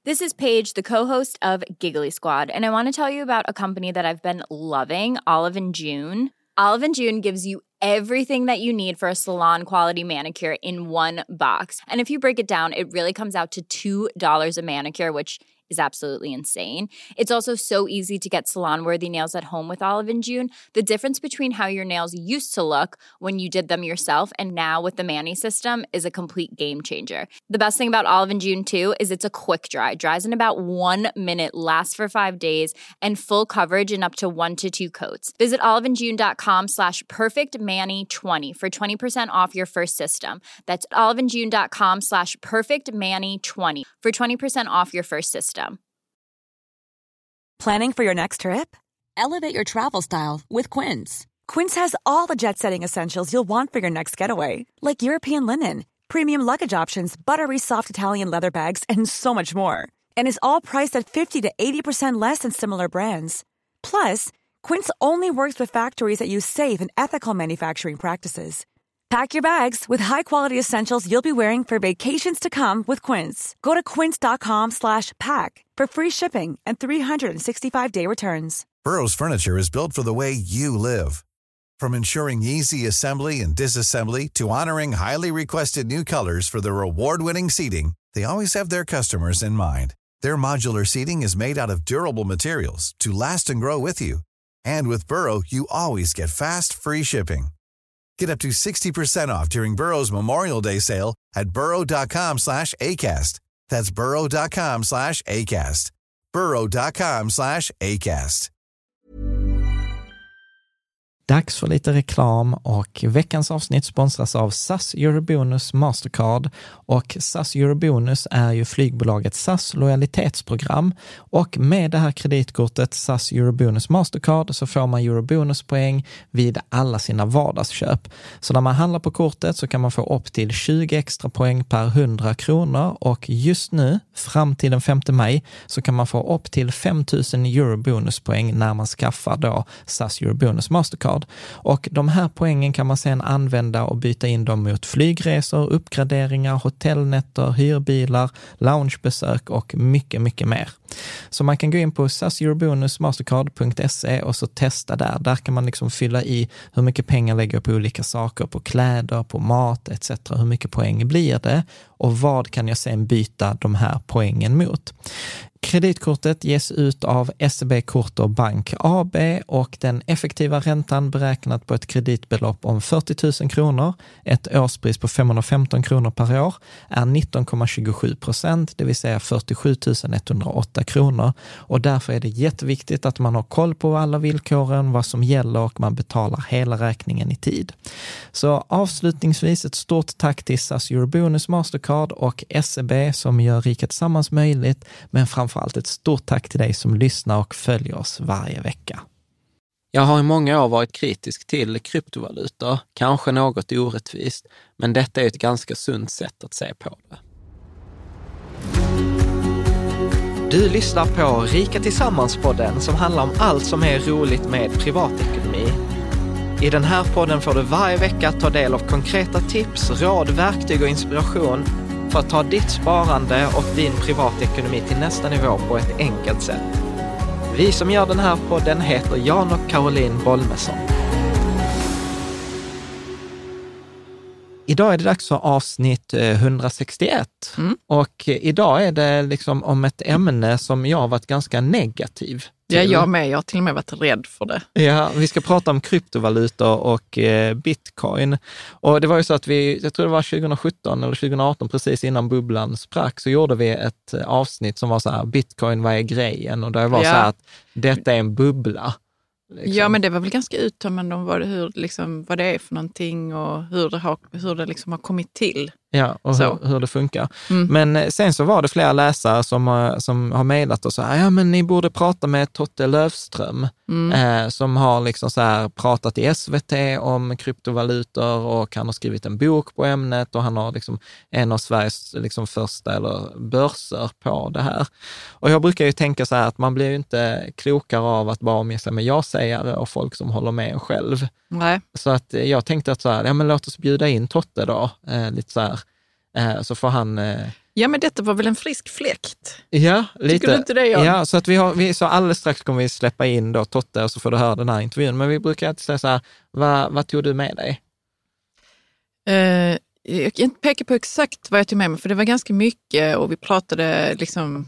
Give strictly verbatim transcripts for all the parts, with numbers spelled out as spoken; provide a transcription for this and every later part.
This is Paige, the co-host of Giggly Squad, and I want to tell you about a company that I've been loving, Olive and June. Olive and June gives you everything that you need for a salon-quality manicure in one box. And if you break it down, it really comes out to two dollars a manicure, which is absolutely insane. It's also so easy to get salon-worthy nails at home with Olive and June. The difference between how your nails used to look when you did them yourself and now with the Mani system is a complete game changer. The best thing about Olive and June, too, is it's a quick dry. Dries in about one minute, lasts for five days, and full coverage in up to one to two coats. Visit oliveandjune.com slash perfectmani20 for twenty percent off your first system. That's oliveandjune.com slash perfectmani20 for twenty percent off your first system. Planning for your next trip? Elevate your travel style with Quince. Quince has all the jet-setting essentials you'll want for your next getaway, like European linen, premium luggage options, buttery soft Italian leather bags, and so much more. And is all priced at fifty to eighty percent less than similar brands. Plus, Quince only works with factories that use safe and ethical manufacturing practices. Pack your bags with high-quality essentials you'll be wearing for vacations to come with Quince. Go to quince.com slash pack for free shipping and three sixty-five day returns. Burrow's furniture is built for the way you live. From ensuring easy assembly and disassembly to honoring highly requested new colors for their award-winning seating, they always have their customers in mind. Their modular seating is made out of durable materials to last and grow with you. And with Burrow, you always get fast, free shipping. Get up to sixty percent off during Burrow's Memorial Day sale at burrow.com slash ACAST. That's burrow.com slash ACAST. burrow.com slash ACAST. Dags för lite reklam och veckans avsnitt sponsras av S A S Eurobonus Mastercard och S A S Eurobonus är ju flygbolaget S A S lojalitetsprogram och med det här kreditkortet S A S Eurobonus Mastercard så får man Eurobonuspoäng vid alla sina vardagsköp. Så när man handlar på kortet så kan man få upp till tjugo extra poäng per hundra kronor och just nu fram till den femte maj så kan man få upp till fem tusen Eurobonuspoäng när man skaffar då S A S Eurobonus Mastercard. Och de här poängen kan man sedan använda och byta in dem mot flygresor, uppgraderingar, hotellnätter, hyrbilar, loungebesök och mycket, mycket mer. Så man kan gå in på saseurobonusmastercard punkt se och så testa där. Där kan man liksom fylla i hur mycket pengar lägger på olika saker, på kläder, på mat et cetera. Hur mycket poäng blir det och vad kan jag sedan byta de här poängen mot? Kreditkortet ges ut av S E B Kort och Bank A B och den effektiva räntan beräknat på ett kreditbelopp om fyrtio tusen kronor, ett årspris på femhundrafemton kronor per år, är nitton komma tjugosju procent, det vill säga fyrtiosju tusen etthundraåtta kronor. Och därför är det jätteviktigt att man har koll på alla villkoren, vad som gäller och man betalar hela räkningen i tid. Så avslutningsvis ett stort tack till S A S Eurobonus Mastercard och S E B som gör Rika Tillsammans möjligt, men framför allt ett stort tack till dig som lyssnar och följer oss varje vecka. Jag har i många år varit kritisk till kryptovalutor, kanske något orättvist, men detta är ett ganska sunt sätt att se på det. Du lyssnar på Rika Tillsammans-podden som handlar om allt som är roligt med privatekonomi. I den här podden får du varje vecka ta del av konkreta tips, råd, verktyg och inspiration för att ta ditt sparande och din privatekonomi till nästa nivå på ett enkelt sätt. Vi som gör den här podden heter Jan och Caroline Bolmesson. Idag är det dags för avsnitt hundrasextioett mm. och idag är det liksom om ett ämne som jag har varit ganska negativ till. Ja, jag med. Jag har till och med varit rädd för det. Ja, vi ska prata om kryptovalutor och eh, bitcoin. Och det var ju så att vi, jag tror det var tjugosjutton eller tjugoarton, precis innan bubblan sprack, så gjorde vi ett avsnitt som var så här, bitcoin, vad är grejen? Och det var ja. så här att detta är en bubbla. Liksom. Ja, men det var väl ganska uttömmande om vad, hur, liksom, vad det är för någonting och hur det har, hur det liksom har kommit till. Ja, och hur, hur det funkar. Mm. Men sen så var det flera läsare som har, som har mejlat och så här, ja men ni borde prata med Totte Löfström mm. eh, som har liksom så här pratat i S V T om kryptovalutor och han har skrivit en bok på ämnet och han har liksom en av Sveriges liksom första eller börser på det här. Och jag brukar ju tänka så här att man blir ju inte klokare av att bara omge sig med ja-sägare och folk som håller med själv. Nej. Så att jag tänkte att så här, ja men låt oss bjuda in Totte då, eh, lite så här Eh, så får han... Eh, Ja, men detta var väl en frisk fläkt? Ja, lite. Tycker du inte det, Jan? Ja, så att vi har, vi, så alldeles strax kommer vi släppa in då Totte och så får du höra den här intervjun. Men vi brukar alltid säga så här, vad, vad tog du med dig? Uh, jag kan inte peka på exakt vad jag tog med mig, för det var ganska mycket och vi pratade liksom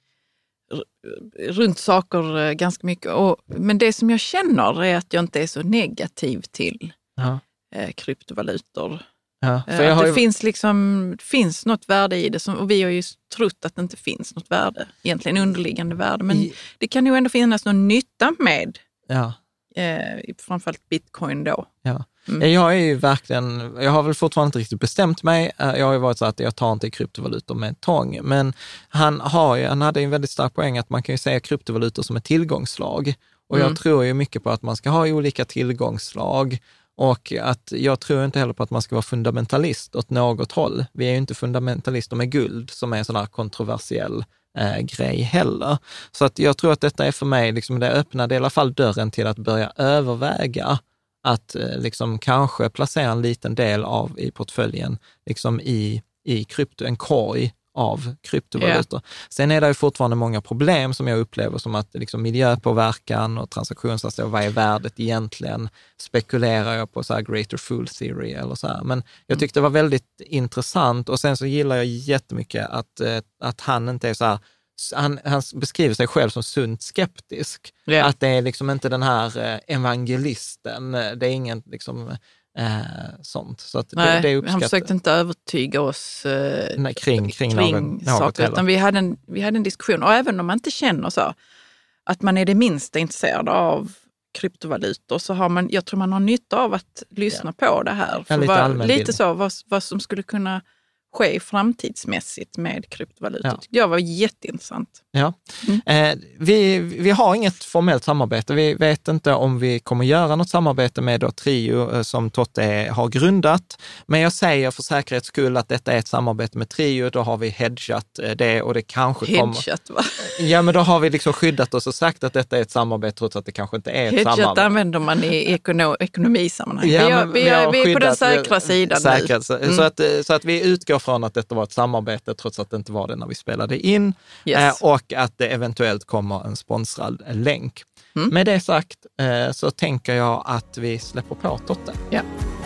r- runt saker ganska mycket. Och, men det som jag känner är att jag inte är så negativ till Ja. uh, kryptovalutor. Ja, för för jag att har det ju... finns, liksom, finns något värde i det som, och vi har ju trott att det inte finns något värde, egentligen underliggande värde. Men I... det kan ju ändå finnas någon nytta med Ja. eh, framförallt bitcoin då. Ja. Mm. Jag är ju verkligen, jag har väl fortfarande inte riktigt bestämt mig. Jag har ju varit så att jag tar inte kryptovalutor med tång. Men han, har ju, han hade en väldigt stark poäng att man kan ju säga kryptovalutor som ett tillgångslag. Och mm. jag tror ju mycket på att man ska ha olika tillgångslag. Och att jag tror inte heller på att man ska vara fundamentalist åt något håll. Vi är ju inte fundamentalister med guld som är en sån här kontroversiell eh, grej heller. Så att jag tror att detta är för mig, liksom, det öppnade i alla fall dörren till att börja överväga att eh, liksom, kanske placera en liten del av i portföljen liksom, i, i krypto, en korg av kryptovalutor. Yeah. Sen är det ju fortfarande många problem som jag upplever som att liksom, miljöpåverkan och transaktionshastighet, vad är värdet egentligen? Spekulerar jag på så här greater fool theory eller så här. Men jag tyckte det var väldigt intressant och sen så gillar jag jättemycket att, eh, att han inte är så här, han, han beskriver sig själv som sunt skeptisk. Yeah. Att det är liksom inte den här eh, evangelisten, det är ingen liksom Eh, sånt. Så att Nej, det, det han försökte inte övertyga oss eh, Nej, kring, kring, kring någon, saker, något utan vi hade, en, vi hade en diskussion. Och även om man inte känner så att man är det minsta intresserad av kryptovalutor, så har man, jag tror man har nytta av att lyssna ja. på det här. För lite vad, lite så, vad, vad som skulle kunna ske framtidsmässigt med kryptovalutor. Ja. Det var jätteintressant. Ja. Mm. Eh, vi, vi har inget formellt samarbete. Vi vet inte om vi kommer göra något samarbete med då Trio eh, som Totte har grundat. Men jag säger för säkerhets skull att detta är ett samarbete med Trio. Då har vi hedgat eh, det och det kanske hedgat, kommer... va? Ja, men då har vi liksom skyddat oss och sagt att detta är ett samarbete trots att det kanske inte är ett hedgat samarbete. Hedgat använder man i ekono- ekonomisammanhang. Ja, vi, har, vi, har, vi är på den säkra sidan säkert, nu. Så, mm. så, att, så att vi utgår från att detta var ett samarbete trots att det inte var det när vi spelade in. Yes. Eh, och att det eventuellt kommer en sponsrad länk. Mm. Med det sagt eh, så tänker jag att vi släpper på Totte. Ja.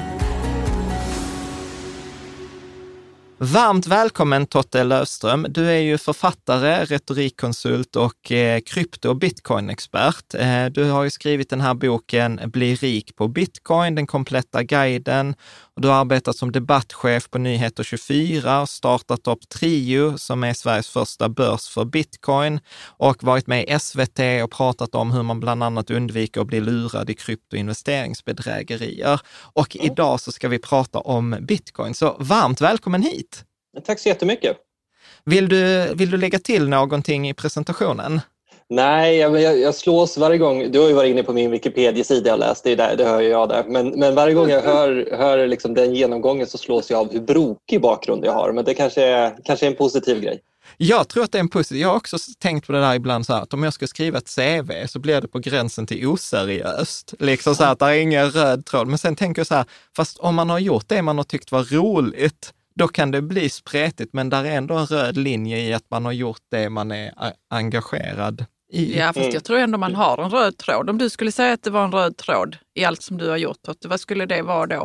Varmt välkommen Totte Löfström. Du är ju författare, retorikkonsult och eh, krypto- och bitcoin-expert. Eh, du har ju skrivit den här boken Bli rik på bitcoin, den kompletta guiden. Och du har arbetat som debattchef på Nyheter tjugofyra och startat upp Trio som är Sveriges första börs för bitcoin och varit med i S V T och pratat om hur man bland annat undviker att bli lurad i kryptoinvesteringsbedrägerier. Och mm. idag så ska vi prata om bitcoin. Så varmt välkommen hit! Tack så jättemycket! Vill du, vill du lägga till någonting i presentationen? Nej, jag, jag slås varje gång. Du har ju varit inne på min Wikipedia-sida och läst, det, är där, det hör jag där. Men, men varje gång jag hör, hör liksom den genomgången så slås jag av hur brokig bakgrund jag har. Men det kanske är, kanske är en positiv grej. Jag tror att det är en positiv. Jag har också tänkt på det där ibland så här, att om jag ska skriva ett C V så blir det på gränsen till oseriöst. Liksom så här att det är ingen röd tråd. Men sen tänker jag så här, fast om man har gjort det man har tyckt var roligt, då kan det bli spretigt. Men där är ändå en röd linje i att man har gjort det man är engagerad i. Ja, fast jag tror ändå man har en röd tråd. Om du skulle säga att det var en röd tråd i allt som du har gjort, vad skulle det vara då?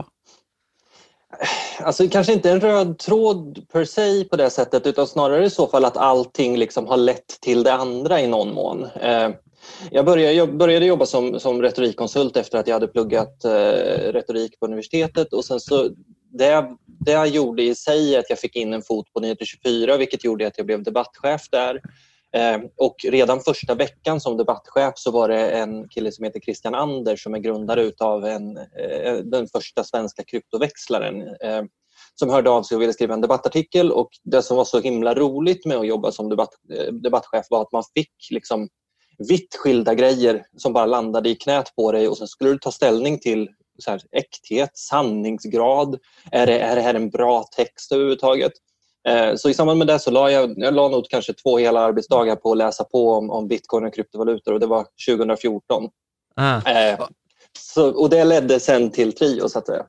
Alltså kanske inte en röd tråd per se på det sättet, utan snarare i så fall att allting liksom har lett till det andra i någon mån. Eh, jag, började, jag började jobba som, som retorikkonsult efter att jag hade pluggat eh, retorik på universitetet, och sen så det, det jag gjorde i sig är att jag fick in en fot på Nyheter tjugofyra, vilket gjorde att jag blev debattchef där. Eh, och redan första veckan som debattchef så var det en kille som heter Christian Anders som är grundare utav en, eh, den första svenska kryptoväxlaren eh, som hörde av sig och ville skriva en debattartikel. Och det som var så himla roligt med att jobba som debatt, eh, debattchef var att man fick liksom vitt skilda grejer som bara landade i knät på dig, och sen skulle du ta ställning till så här, äkthet, sanningsgrad, är det, är det här en bra text överhuvudtaget? Så i samband med det så la jag, jag la nog kanske två hela arbetsdagar på att läsa på om, om bitcoin och kryptovalutor, och det var tjugo fjorton. Ah. Eh, så, och det ledde sen till Trio så att säga.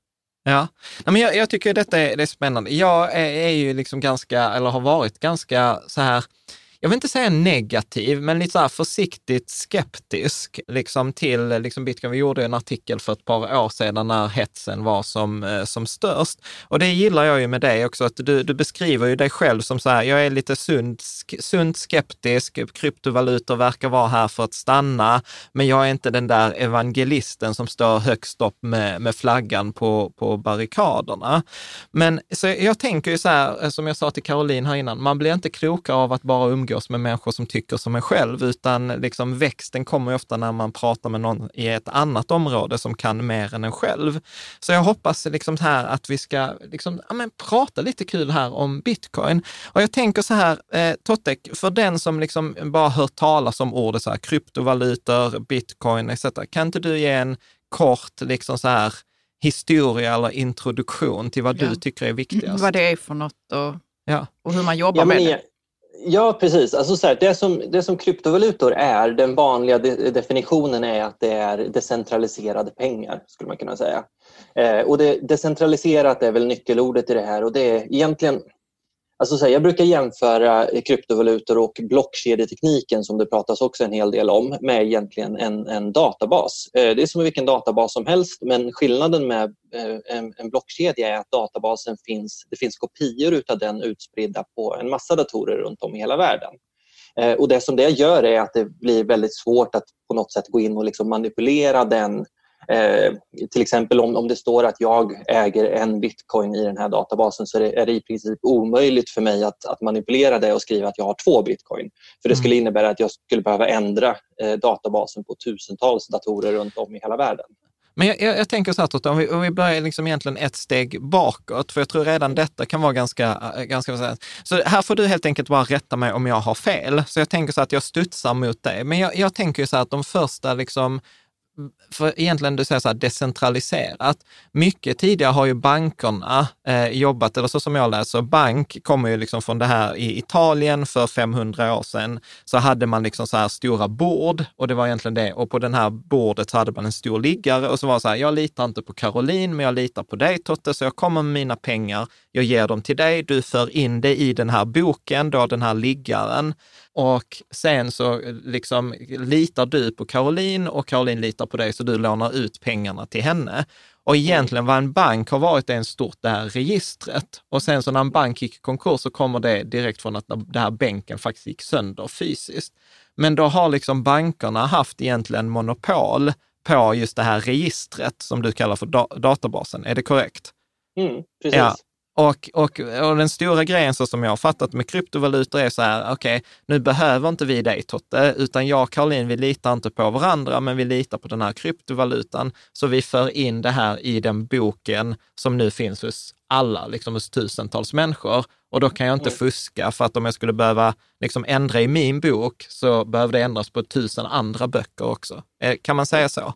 Ja, men jag, jag tycker detta är, det är spännande. Jag är, är ju liksom ganska, eller har varit ganska så här, jag vill inte säga negativ, men lite så här försiktigt skeptisk liksom till liksom Bitcoin. Vi gjorde en artikel för ett par år sedan när hetsen var som, som störst. Och det gillar jag ju med dig också, att du, du beskriver ju dig själv som så här, jag är lite sund, sund skeptisk, kryptovalutor verkar vara här för att stanna, men jag är inte den där evangelisten som står högst upp med, med flaggan på, på barrikaderna. Men så jag tänker ju så här, som jag sa till Caroline här innan, man blir inte klokare av att bara umgås med människor som tycker som en själv, utan liksom växten kommer ju ofta när man pratar med någon i ett annat område som kan mer än en själv. Så jag hoppas liksom här att vi ska liksom, ja, men, prata lite kul här om Bitcoin. Och jag tänker så här, eh, Tottek, för den som liksom bara hört talas om ordet så här, kryptovalutor, Bitcoin et cetera. Kan inte du ge en kort liksom så här historia eller introduktion till vad ja. du tycker är viktigast? Vad det är för något och, ja. och hur man jobbar ja, med men, det. Ja, precis. Alltså så här, det, som, det som kryptovalutor är, den vanliga de, definitionen är att det är decentraliserade pengar, skulle man kunna säga. Eh, och det, decentraliserat är väl nyckelordet i det här, och det är egentligen, alltså så här, jag brukar jämföra kryptovalutor och blockkedjetekniken, som det pratas också en hel del om, med egentligen en, en databas. Eh, det är som vilken databas som helst, men skillnaden med eh, en, en blockkedja är att databasen finns, det finns kopior utav den utspridda på en massa datorer runt om i hela världen. Eh, och det som det gör är att det blir väldigt svårt att på något sätt gå in och liksom manipulera den. Eh, till exempel om, om det står att jag äger en bitcoin i den här databasen, så är det, är det i princip omöjligt för mig att, att manipulera det och skriva att jag har två bitcoin. För det skulle innebära att jag skulle behöva ändra eh, databasen på tusentals datorer runt om i hela världen. Men jag, jag, jag tänker så här, om vi, om vi börjar liksom egentligen ett steg bakåt, för jag tror redan detta kan vara ganska, ganska... Så här får du helt enkelt bara rätta mig om jag har fel. Så jag tänker så att jag studsar mot det. Men jag, jag tänker så här att de första liksom... För egentligen du säger så här decentraliserat. Mycket tidigare har ju bankerna eh, jobbat, eller så som jag läser, bank kommer ju liksom från det här i Italien för femhundra år sedan. Så hade man liksom så här stora bord, och det var egentligen det. Och på den här bordet så hade man en stor liggare, och så var det så här, jag litar inte på Caroline, men jag litar på dig Totte, så jag kommer med mina pengar, jag ger dem till dig, du för in det i den här boken, då den här liggaren. Och sen så liksom litar du på Caroline och Caroline litar på dig, så du lånar ut pengarna till henne. Och egentligen vad en bank har varit är en stort det här registret. Och sen så när en bank gick i konkurs så kommer det direkt från att det här bänken faktiskt gick sönder fysiskt. Men då har liksom bankerna haft egentligen monopol på just det här registret som du kallar för da- databasen. Är det korrekt? Mm, precis. Ja. Och, och, och den stora grejen så som jag har fattat med kryptovalutor är så här, okej, okay, nu behöver inte vi dig Totte, utan jag och Caroline, vi litar inte på varandra, men vi litar på den här kryptovalutan, så vi för in det här i den boken som nu finns hos alla, liksom hos tusentals människor, och då kan jag inte fuska, för att om jag skulle behöva liksom ändra i min bok så behöver det ändras på tusen andra böcker också. Kan man säga så?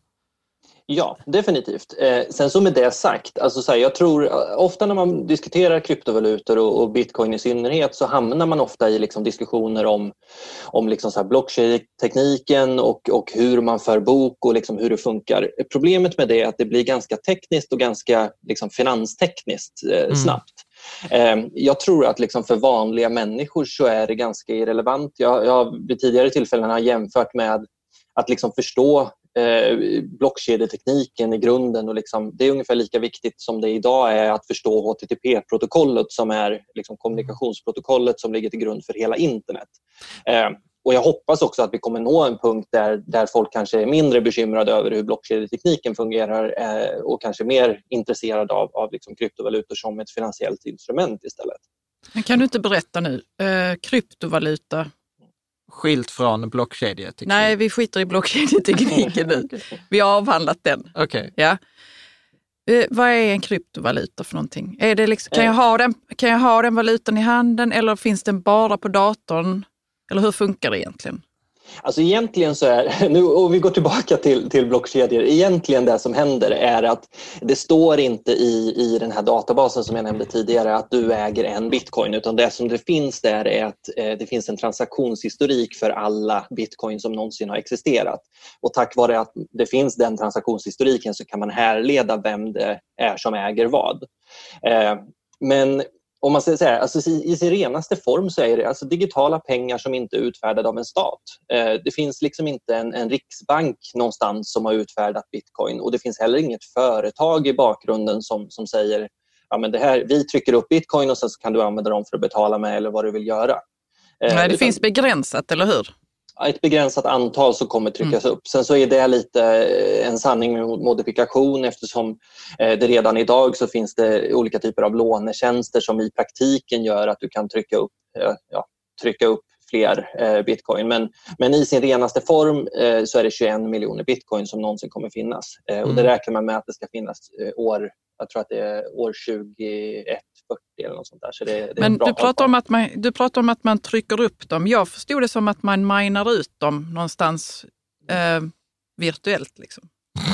Ja, definitivt. Eh, sen så med det sagt, alltså så här, jag tror ofta när man diskuterar kryptovalutor och, och bitcoin i synnerhet, så hamnar man ofta i liksom diskussioner om, om liksom så här blockchain-tekniken och, och hur man för bok och liksom hur det funkar. Problemet med det är att det blir ganska tekniskt och ganska liksom finanstekniskt eh, mm. snabbt. Eh, jag tror att liksom för vanliga människor så är det ganska irrelevant. Jag, jag vid tidigare tillfällen har jämfört med att liksom förstå Eh, blockkedjetekniken i grunden, och liksom, det är ungefär lika viktigt som det idag är att förstå H T T P-protokollet som är liksom kommunikationsprotokollet som ligger till grund för hela internet. Eh, och jag hoppas också att vi kommer nå en punkt där, där folk kanske är mindre bekymrade över hur blockkedjetekniken fungerar eh, och kanske mer intresserade av, av liksom kryptovalutor som ett finansiellt instrument istället. Men kan du inte berätta nu, eh, kryptovaluta? Skilt från blockkedjeteknik? Nej, vi skiter i blockkedjetekniken nu. Vi har avhandlat den. Okay. Ja. Eh, vad är en kryptovaluta för någonting? Är det liksom, kan, jag ha den, kan jag ha den valutan i handen, eller finns den bara på datorn? Eller hur funkar det egentligen? Alltså egentligen så är, nu, och vi går tillbaka till, till blockkedjor, egentligen det som händer är att det står inte i, i den här databasen som jag nämnde tidigare att du äger en bitcoin, utan det som det finns där är att eh, det finns en transaktionshistorik för alla bitcoin som någonsin har existerat. Och tack vare att det finns den transaktionshistoriken så kan man härleda vem det är som äger vad. Eh, men om man säger så här, alltså i sin renaste form så är det alltså digitala pengar som inte är utfärdade av en stat. Eh, det finns liksom inte en, en riksbank någonstans som har utfärdat bitcoin, och det finns heller inget företag i bakgrunden som, som säger ja, men det här, vi trycker upp bitcoin och sen så kan du använda dem för att betala med eller vad du vill göra. Eh, Nej, det utan, finns begränsat, eller hur? Ett begränsat antal som kommer tryckas mm. upp. Sen så är det lite en sanning med modifikation, eftersom det redan idag så finns det olika typer av lånetjänster som i praktiken gör att du kan trycka upp, ja, trycka upp fler eh, bitcoin. Men, men i sin renaste form eh, så är det tjugoen miljoner bitcoin som någonsin kommer finnas. Eh, och mm. det räknar man med att det ska finnas eh, år, jag tror att det är år tjugoett fyrtio eller något sånt där. Så det, det men är bra du pratar, om att man, du pratar om att man trycker upp dem. Jag förstod det som att man minar ut dem någonstans eh, virtuellt liksom.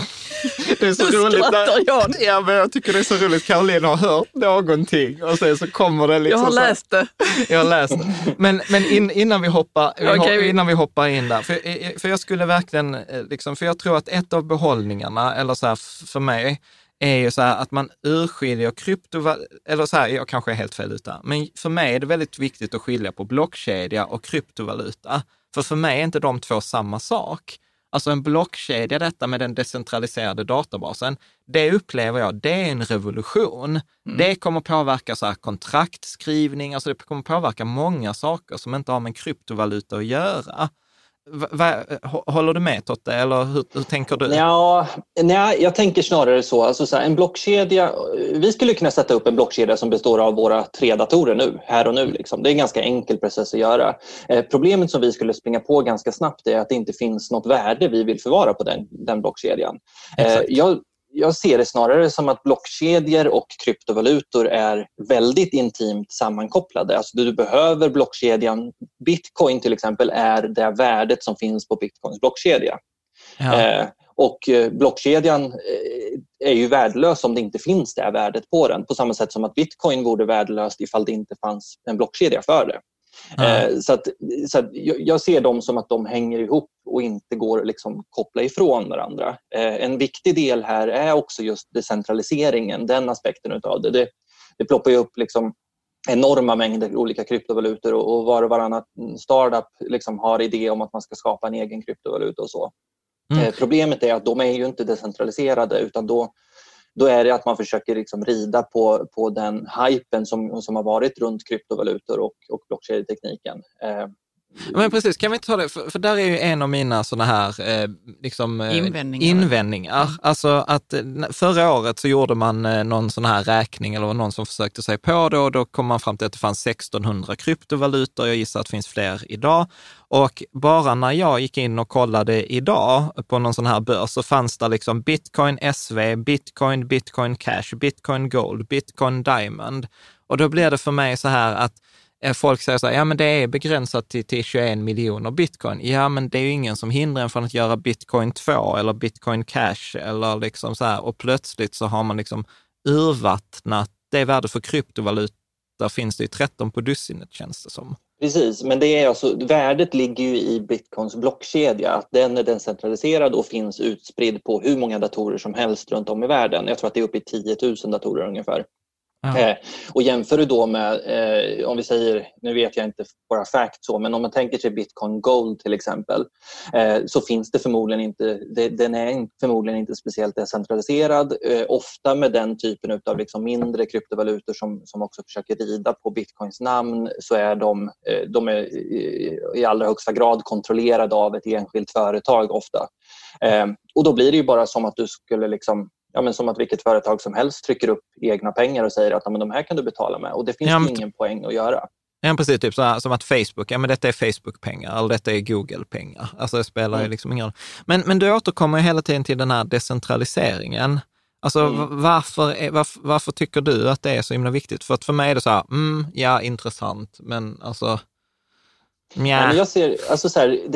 Det är så roligt. När, ja, men jag tycker det är så roligt. Caroline har hört någonting och sen så kommer det liksom. Jag har läst det. Jag har läst det. Men, men in, innan, vi hoppar, vi okay. hopp, innan vi hoppar in där. För, för jag skulle verkligen, liksom, för jag tror att ett av behållningarna, eller så här för mig, är ju så här att man urskiljer kryptovaluta, eller så här, jag kanske är helt fel ute. Men för mig är det väldigt viktigt att skilja på blockkedja och kryptovaluta. För för mig är inte de två samma sak. Alltså en blockkedja, detta med den decentraliserade databasen, det upplever jag, det är en revolution. Mm. Det kommer påverka så här kontraktskrivning, alltså det kommer påverka många saker som inte har med kryptovaluta att göra. Va, va, håller du med, Totte, eller hur, hur tänker du? Ja, nej, jag tänker snarare så, alltså så här, en blockkedja, vi skulle kunna sätta upp en blockkedja som består av våra tre datorer nu, här och nu. Liksom. Det är en ganska enkel process att göra. Eh, problemet som vi skulle springa på ganska snabbt är att det inte finns något värde vi vill förvara på den, den blockkedjan. Eh, jag, jag ser det snarare som att blockkedjor och kryptovalutor är väldigt intimt sammankopplade. Alltså du behöver blockkedjan. Bitcoin till exempel är det värdet som finns på Bitcoins blockkedja. Ja. Eh, och blockkedjan eh, är ju värdelös om det inte finns det värdet på den. På samma sätt som att Bitcoin vore värdelöst ifall det inte fanns en blockkedja för det. Mm. Så, att, så att jag ser dem som att de hänger ihop och inte går att liksom koppla ifrån varandra. En viktig del här är också just decentraliseringen, den aspekten utav det. Det, det ploppar ju upp liksom enorma mängder olika kryptovalutor och, och var och varannan startup liksom har idé om att man ska skapa en egen kryptovaluta och så. Mm. Problemet är att de är ju inte decentraliserade, utan då Då är det att man försöker liksom rida på, på den hypen som, som har varit runt kryptovalutor och, och blockkedjetekniken. Eh, Men precis, kan vi inte ta det? För, för där är ju en av mina såna här eh, liksom, eh, invändningar. invändningar. Mm. Alltså att förra året så gjorde man eh, någon sån här räkning, eller någon som försökte sig på det, och då kom man fram till att det fanns sextonhundra kryptovalutor. Jag gissar att det finns fler idag. Och bara när jag gick in och kollade idag på någon sån här börs så fanns det liksom Bitcoin S V, Bitcoin, Bitcoin Cash, Bitcoin Gold, Bitcoin Diamond. Och då blir det för mig så här att folk säger så här, ja men det är begränsat till, till tjugoen miljoner bitcoin. Ja, men det är ju ingen som hindrar en från att göra Bitcoin två eller Bitcoin Cash eller liksom så här, och plötsligt så har man liksom urvattnat det värde för kryptovaluta. Där finns det ju tretton på dussinet, känns det som. Precis, men det är alltså, värdet ligger ju i Bitcoins blockkedja, att den är decentraliserad och finns utspridd på hur många datorer som helst runt om i världen. Jag tror att det är uppe i tio tusen datorer ungefär. Eh, och jämför du då med, eh, om vi säger, nu vet jag inte bara fact så, men om man tänker sig Bitcoin Gold till exempel, eh, så finns det förmodligen inte, det, den är förmodligen inte speciellt decentraliserad. Eh, ofta med den typen av liksom mindre kryptovalutor som, som också försöker rida på Bitcoins namn, så är de, eh, de är i, i allra högsta grad kontrollerade av ett enskilt företag ofta. Eh, och då blir det ju bara som att du skulle liksom Ja, men som att vilket företag som helst trycker upp egna pengar och säger att ja, men de här kan du betala med. Och det finns ja, men, ingen poäng att göra. Ja, precis. Typ så här, som att Facebook, ja men detta är Facebook-pengar eller detta är Google-pengar. Alltså det spelar mm. ju liksom ingen roll. Men, men du återkommer hela tiden till den här decentraliseringen. Alltså mm. varför, är, varför, varför tycker du att det är så himla viktigt? För att för mig är det så här, mm, ja intressant, men alltså... Ja. Men jag ser, alltså så här, det,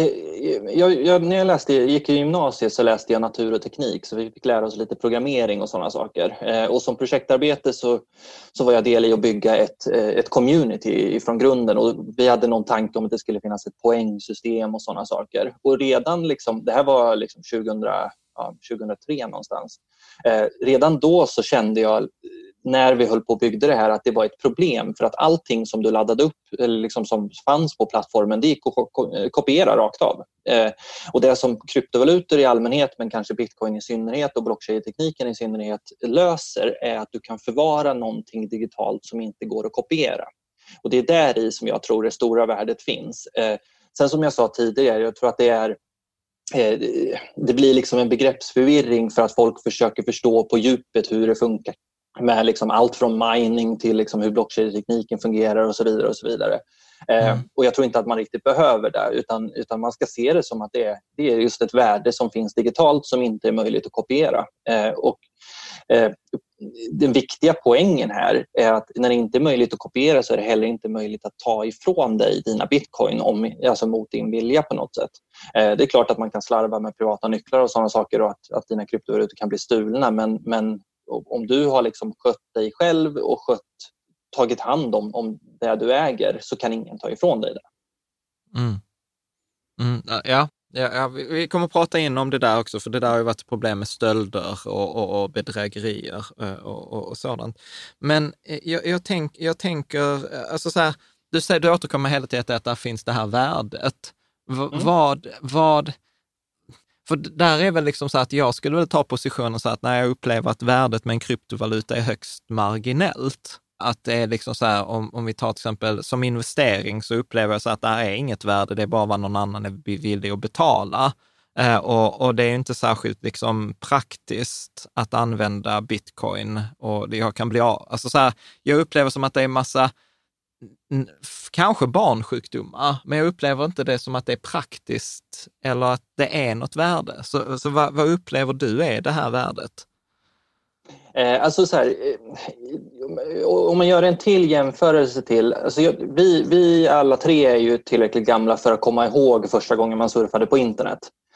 jag, jag, när jag läste, gick i gymnasiet så läste jag natur och teknik, så vi fick lära oss lite programmering och sådana saker. Eh, och som projektarbete så, så var jag del i att bygga ett, ett community från grunden, och vi hade någon tanke om att det skulle finnas ett poängsystem och sådana saker. Och redan liksom, det här var liksom tjugohundra, ja, tjugohundratre någonstans. Eh, redan då så kände jag, när vi höll på och byggde det här, att det var ett problem, för att allting som du laddade upp eller liksom som fanns på plattformen, det gick att kopiera rakt av. Eh, och det som kryptovalutor i allmänhet, men kanske bitcoin i synnerhet och blockchain-tekniken i synnerhet löser, är att du kan förvara någonting digitalt som inte går att kopiera. Och det är där i som jag tror det stora värdet finns. Eh, sen som jag sa tidigare, jag tror att det är eh, det blir liksom en begreppsförvirring för att folk försöker förstå på djupet hur det funkar, med liksom allt från mining till liksom hur blockchain-tekniken fungerar och så vidare. Och så vidare. Mm. Eh, och jag tror inte att man riktigt behöver det, utan, utan man ska se det som att det är, det är just ett värde som finns digitalt som inte är möjligt att kopiera. Eh, och eh, den viktiga poängen här är att när det inte är möjligt att kopiera, så är det heller inte möjligt att ta ifrån dig dina bitcoin om, alltså mot din vilja på något sätt. Eh, det är klart att man kan slarva med privata nycklar och sådana saker, och att, att dina kryptovalutor kan bli stulna, men, men om du har liksom skött dig själv och skött, tagit hand om, om det du äger, så kan ingen ta ifrån dig det. Mm. Mm, ja, ja, ja, vi kommer att prata in om det där också, för det där har ju varit ett problem med stölder och, och, och bedrägerier och, och, och sådant. Men jag, jag, tänk, jag tänker, alltså så här, du säger, du återkommer hela tiden att där finns det här värdet. V- mm. Vad, vad För där är väl liksom så att jag skulle väl ta positionen så att när jag upplever att värdet med en kryptovaluta är högst marginellt, att det är liksom så här, om, om vi tar till exempel som investering, så upplever jag så att det här är inget värde, det är bara vad någon annan är villig att betala. Eh, och, och det är inte särskilt liksom praktiskt att använda bitcoin, och jag kan bli av. Alltså så här, jag upplever som att det är massa kanske barnsjukdomar, men jag upplever inte det som att det är praktiskt eller att det är något värde. Så, så vad, vad upplever du är det här värdet? Eh, alltså så här, eh, om man gör en till jämförelse till, alltså jag, vi, vi alla tre är ju tillräckligt gamla för att komma ihåg första gången man surfade på internet.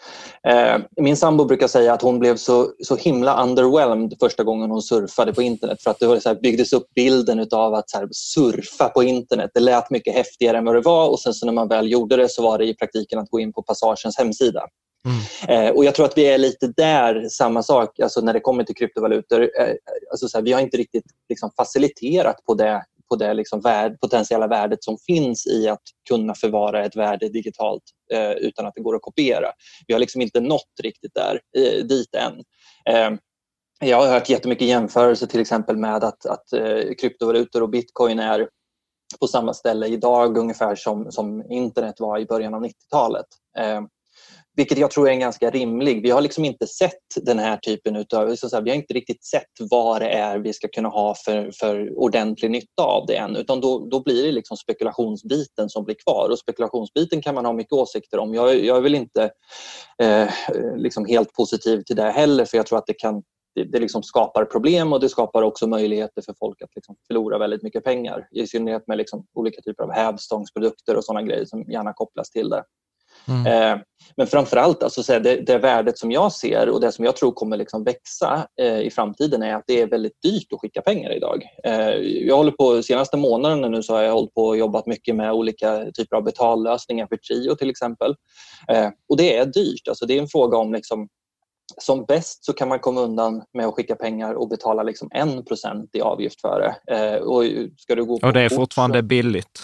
Eh, min sambo brukar säga att hon blev så, så himla underwhelmed första gången hon surfade på internet, för att det var så här, byggdes upp bilden av att så här, surfa på internet. Det lät mycket häftigare än vad det var, och sen så när man väl gjorde det så var det i praktiken att gå in på Passagens hemsida. Mm. Eh, och jag tror att vi är lite där, samma sak alltså när det kommer till kryptovalutor. Eh, alltså så här, vi har inte riktigt liksom, faciliterat på det på det liksom värd, potentiella värdet som finns i att kunna förvara ett värde digitalt eh, utan att det går att kopiera. Vi har liksom inte nått riktigt där, eh, dit än. Eh, jag har hört jättemycket jämförelser till exempel med att, att eh, kryptovalutor och bitcoin är på samma ställe idag ungefär som, som internet var i början av nittiotalet. Eh, Vilket jag tror är en ganska rimlig. Vi har liksom inte sett den här typen utav, så att säga, vi har inte riktigt sett vad det är vi ska kunna ha för, för ordentlig nytta av det än. Utan då, då blir det liksom spekulationsbiten som blir kvar. Och spekulationsbiten kan man ha mycket åsikter om. Jag, jag är väl inte eh, liksom helt positiv till det heller, för jag tror att det kan det, det liksom skapar problem, och det skapar också möjligheter för folk att liksom förlora väldigt mycket pengar. I synnerhet med liksom olika typer av hävstångsprodukter och sådana grejer som gärna kopplas till det. Mm. Eh, men framförallt alltså, så det, det värdet som jag ser och det som jag tror kommer liksom växa eh, i framtiden är att det är väldigt dyrt att skicka pengar idag. Eh, jag håller på, senaste månaderna nu så har jag hållit på och jobbat mycket med olika typer av betallösningar för Trio till exempel. Eh, och det är dyrt, alltså det är en fråga om liksom, som bäst så kan man komma undan med att skicka pengar och betala liksom en procent i avgift för det. Eh, och, ska du gå på och det är fortfarande så... billigt.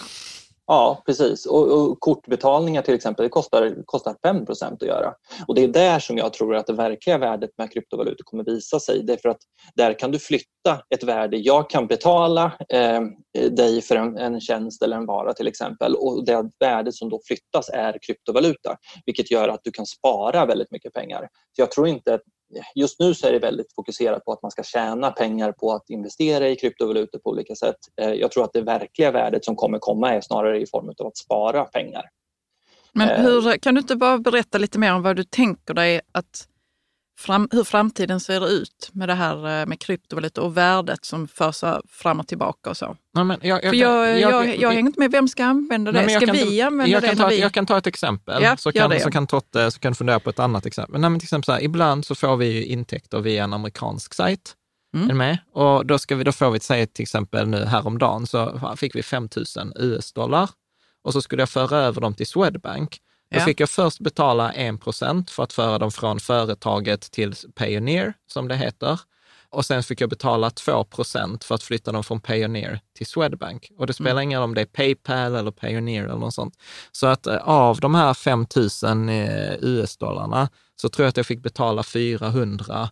Ja, precis. Och, och kortbetalningar till exempel, det kostar, kostar fem procent att göra. Och det är där som jag tror att det verkliga värdet med kryptovalutor kommer visa sig. Därför att där kan du flytta ett värde. Jag kan betala eh, dig för en, en tjänst eller en vara till exempel. Och det värde som då flyttas är kryptovaluta. Vilket gör att du kan spara väldigt mycket pengar. Så jag tror inte att just nu så är det väldigt fokuserat på att man ska tjäna pengar på att investera i kryptovalutor på olika sätt. Jag tror att det verkliga värdet som kommer komma är snarare i form av att spara pengar. Men hur, kan du inte bara berätta lite mer om vad du tänker dig att fram, hur framtiden ser ut med det här med kryptovalutor och värdet som förs fram och tillbaka och så. Nej, men jag, jag, För jag, jag, jag, jag, jag hänger inte med, vem ska använda det? Nej, ska kan, vi använda jag det? Kan ta, vi... Jag kan ta ett exempel, ja, så, kan, så, kan Totte, så kan du fundera på ett annat exempel. Nej, men till exempel så här, ibland så får vi ju intäkter via en amerikansk sajt. Mm. Är med? Och då, ska vi, då får vi säga till exempel nu häromdagen så fick vi fem tusen U S-dollar och så skulle jag föra över dem till Swedbank. Då ja. fick jag först betala en procent för att föra dem från företaget till Payoneer, som det heter. Och sen fick jag betala två procent för att flytta dem från Payoneer till Swedbank. Och det spelar mm. ingen roll om det är PayPal eller Payoneer eller något sånt. Så att av de här fem tusen U S-dollarna så tror jag att jag fick betala fyrahundra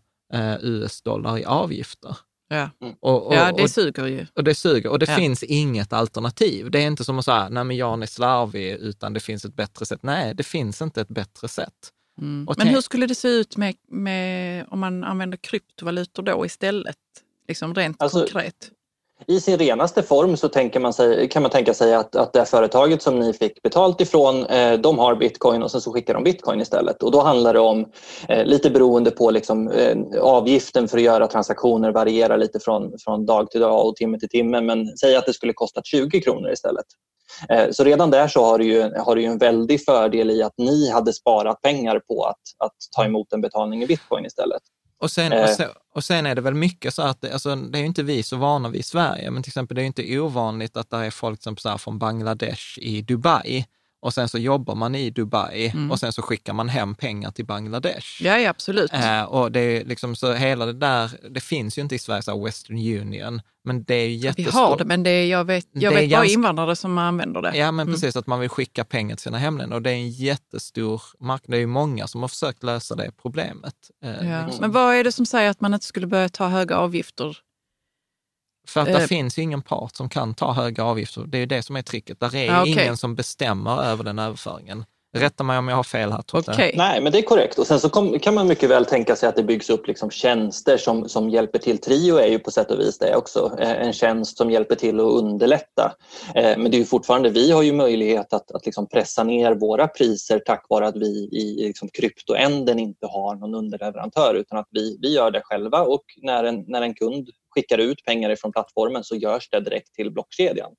U S-dollar i avgifter. Ja, och, och, ja det suger ju. Och det suger. Och det ja. finns inget alternativ. Det är inte som att säga, nej men Jan är slarvig, utan det finns ett bättre sätt. Nej, det finns inte ett bättre sätt. Mm. Men hur skulle det se ut med, med om man använder kryptovalutor då istället? Liksom rent alltså, konkret. I sin renaste form så tänker man sig, kan man tänka sig att, att det företaget som ni fick betalt ifrån, eh, de har bitcoin och sen så skickar de bitcoin istället. Och då handlar det om, eh, lite beroende på liksom, eh, avgiften för att göra transaktioner varierar lite från, från dag till dag och timme till timme. Men säg att det skulle kosta tjugo kronor istället. Eh, så redan där så har du ju, har du ju en väldig fördel i att ni hade sparat pengar på att, att ta emot en betalning i bitcoin istället. Och sen, och, sen, och sen är det väl mycket så att det, alltså, det är ju inte vi så vana vid i Sverige, men till exempel det är ju inte ovanligt att det är folk som så här, från Bangladesh i Dubai och sen så jobbar man i Dubai mm. och sen så skickar man hem pengar till Bangladesh. Ja, ja absolut. Eh, och det är liksom så hela det där, det finns ju inte i Sverige så här Western Union, men det är ju jättestort. Vi har det, men det är, jag vet, jag vet bara ganska... invandrare som använder det. Ja, men mm. precis, att man vill skicka pengar till sina hemländer och det är en jättestor marknad. Det är ju många som har försökt lösa det problemet. Eh, ja. liksom. Men vad är det som säger att man inte skulle börja ta höga avgifter? För att det eh. finns ju ingen part som kan ta höga avgifter. Det är ju det som är tricket. Där är ah, okay. ingen som bestämmer över den överföringen. Rätta mig om jag har fel här. Okay. Nej, men det är korrekt. Och sen så kom, kan man mycket väl tänka sig att det byggs upp liksom tjänster som, som hjälper till. Trio är ju på sätt och vis det också. En tjänst som hjälper till att underlätta. Men det är ju fortfarande, vi har ju möjlighet att, att liksom pressa ner våra priser tack vare att vi i liksom kryptoänden inte har någon underleverantör, utan att vi, vi gör det själva. Och när en, när en kund skickar ut pengar från plattformen så görs det direkt till blockkedjan.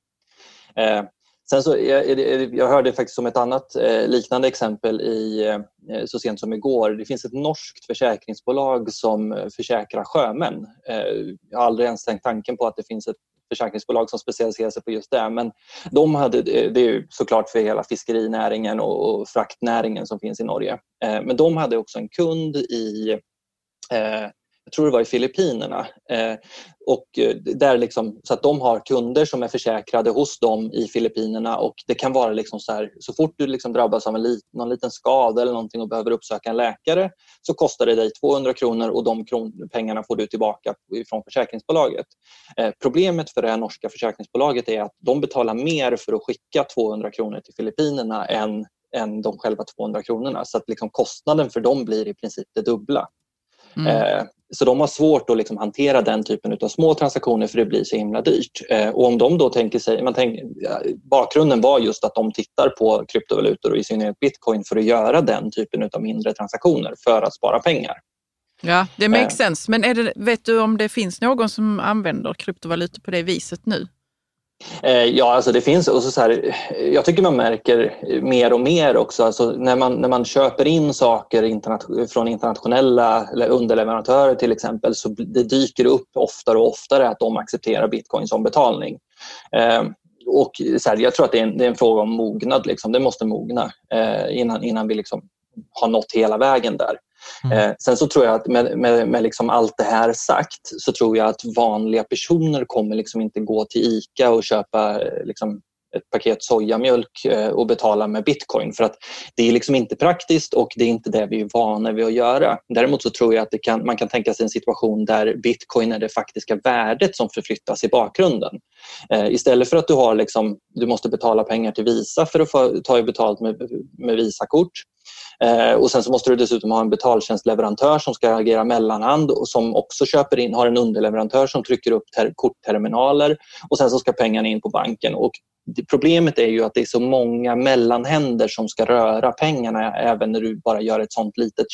Eh, sen så, jag, jag hörde faktiskt som ett annat eh, liknande exempel i, eh, så sent som igår. Det finns ett norskt försäkringsbolag som försäkrar sjömän. Eh, jag har aldrig ens tänkt tanken på att det finns ett försäkringsbolag som specialiserar sig på just det. Men de hade, det är ju såklart för hela fiskerinäringen och, och fraktnäringen som finns i Norge. Eh, men de hade också en kund i... Eh, Jag tror det var i Filippinerna. Eh, och där liksom, så att de har kunder som är försäkrade hos dem i Filippinerna. Och det kan vara liksom så här, så fort du liksom drabbas av en lit, någon liten skada eller någonting och behöver uppsöka en läkare så kostar det dig tvåhundra kronor och de kron- pengarna får du tillbaka från försäkringsbolaget. Eh, problemet för det här norska försäkringsbolaget är att de betalar mer för att skicka tvåhundra kronor till Filippinerna än, än de själva tvåhundra kronorna. Så att liksom kostnaden för dem blir i princip det dubbla. Mm. Eh, så de har svårt att liksom hantera den typen av små transaktioner för det blir så himla dyrt. Eh, och om de då tänker sig, man tänker, bakgrunden var just att de tittar på kryptovalutor och i synnerhet bitcoin för att göra den typen av mindre transaktioner för att spara pengar. Ja, det makes eh. sense. Men är det, vet du om det finns någon som använder kryptovalutor på det viset nu? Ja, alltså det finns, och så så här, jag tycker man märker mer och mer också, alltså när, man, när man köper in saker interna- från internationella eller underleverantörer till exempel, så det dyker upp oftare och oftare att de accepterar bitcoin som betalning. Eh, och så här, jag tror att det är, en, det är en fråga om mognad, liksom. Det måste mogna eh, innan, innan vi liksom har nått hela vägen där. Mm. Eh, sen så tror jag att med, med, med liksom allt det här sagt så tror jag att vanliga personer kommer liksom inte gå till ICA och köpa eh, liksom ett paket sojamjölk eh, och betala med bitcoin, för att det är liksom inte praktiskt och det är inte det vi är vana vid att göra. Däremot så tror jag att det kan, man kan tänka sig en situation där bitcoin är det faktiska värdet som förflyttas i bakgrunden. Eh, istället för att du har liksom, du måste betala pengar till Visa för att få ta betalt med, med Visakort. Eh, och sen så måste du dessutom ha en betaltjänstleverantör som ska agera mellanhand och som också köper in, har en underleverantör som trycker upp ter- kortterminaler och sen så ska pengarna in på banken. Och det, problemet är ju att det är så många mellanhänder som ska röra pengarna även när du bara gör ett sånt litet köp.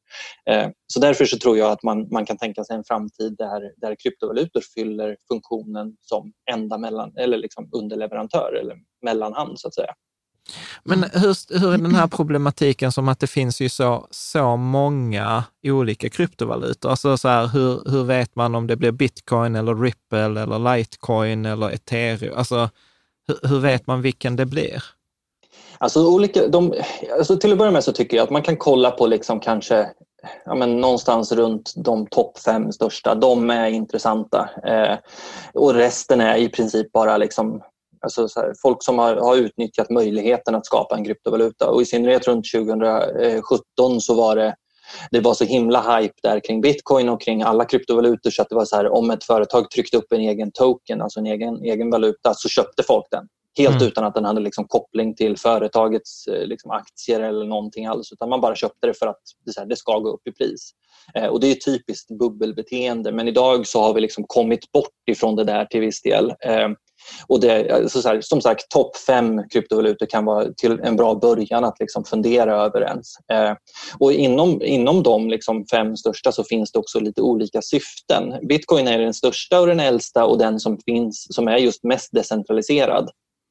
Eh, så därför så tror jag att man, man kan tänka sig en framtid där, där kryptovalutor fyller funktionen som enda mellan, eller liksom underleverantör eller mellanhand så att säga. Men hur, hur är den här problematiken som att det finns ju så, så många olika kryptovalutor? Alltså så här, hur, hur vet man om det blir Bitcoin eller Ripple eller Litecoin eller Ethereum? Alltså hur, hur vet man vilken det blir? Alltså, olika, de, alltså till att börja med så tycker jag att man kan kolla på liksom kanske ja, men någonstans runt de topp fem största. De är intressanta. Eh, och resten är i princip bara liksom Alltså så här, folk som har, har utnyttjat möjligheten att skapa en kryptovaluta. Och i synnerhet runt tjugohundrasjutton så var det, det var så himla hype där kring Bitcoin och kring alla kryptovalutor så att det var så här, om ett företag tryckte upp en egen token, alltså en egen, egen valuta, så köpte folk den. Helt mm. utan att den hade liksom koppling till företagets liksom aktier eller någonting alls. Utan man bara köpte det för att det, så här, det ska gå upp i pris. Eh, och det är typiskt bubbelbeteende. Men idag så har vi liksom kommit bort ifrån det där till viss del. Eh, och det, alltså så här, som sagt, topp fem kryptovalutor kan vara till en bra början att liksom fundera över ens. Eh, och inom, inom de liksom fem största så finns det också lite olika syften. Bitcoin är den största och den äldsta och den som finns som är just mest decentraliserad.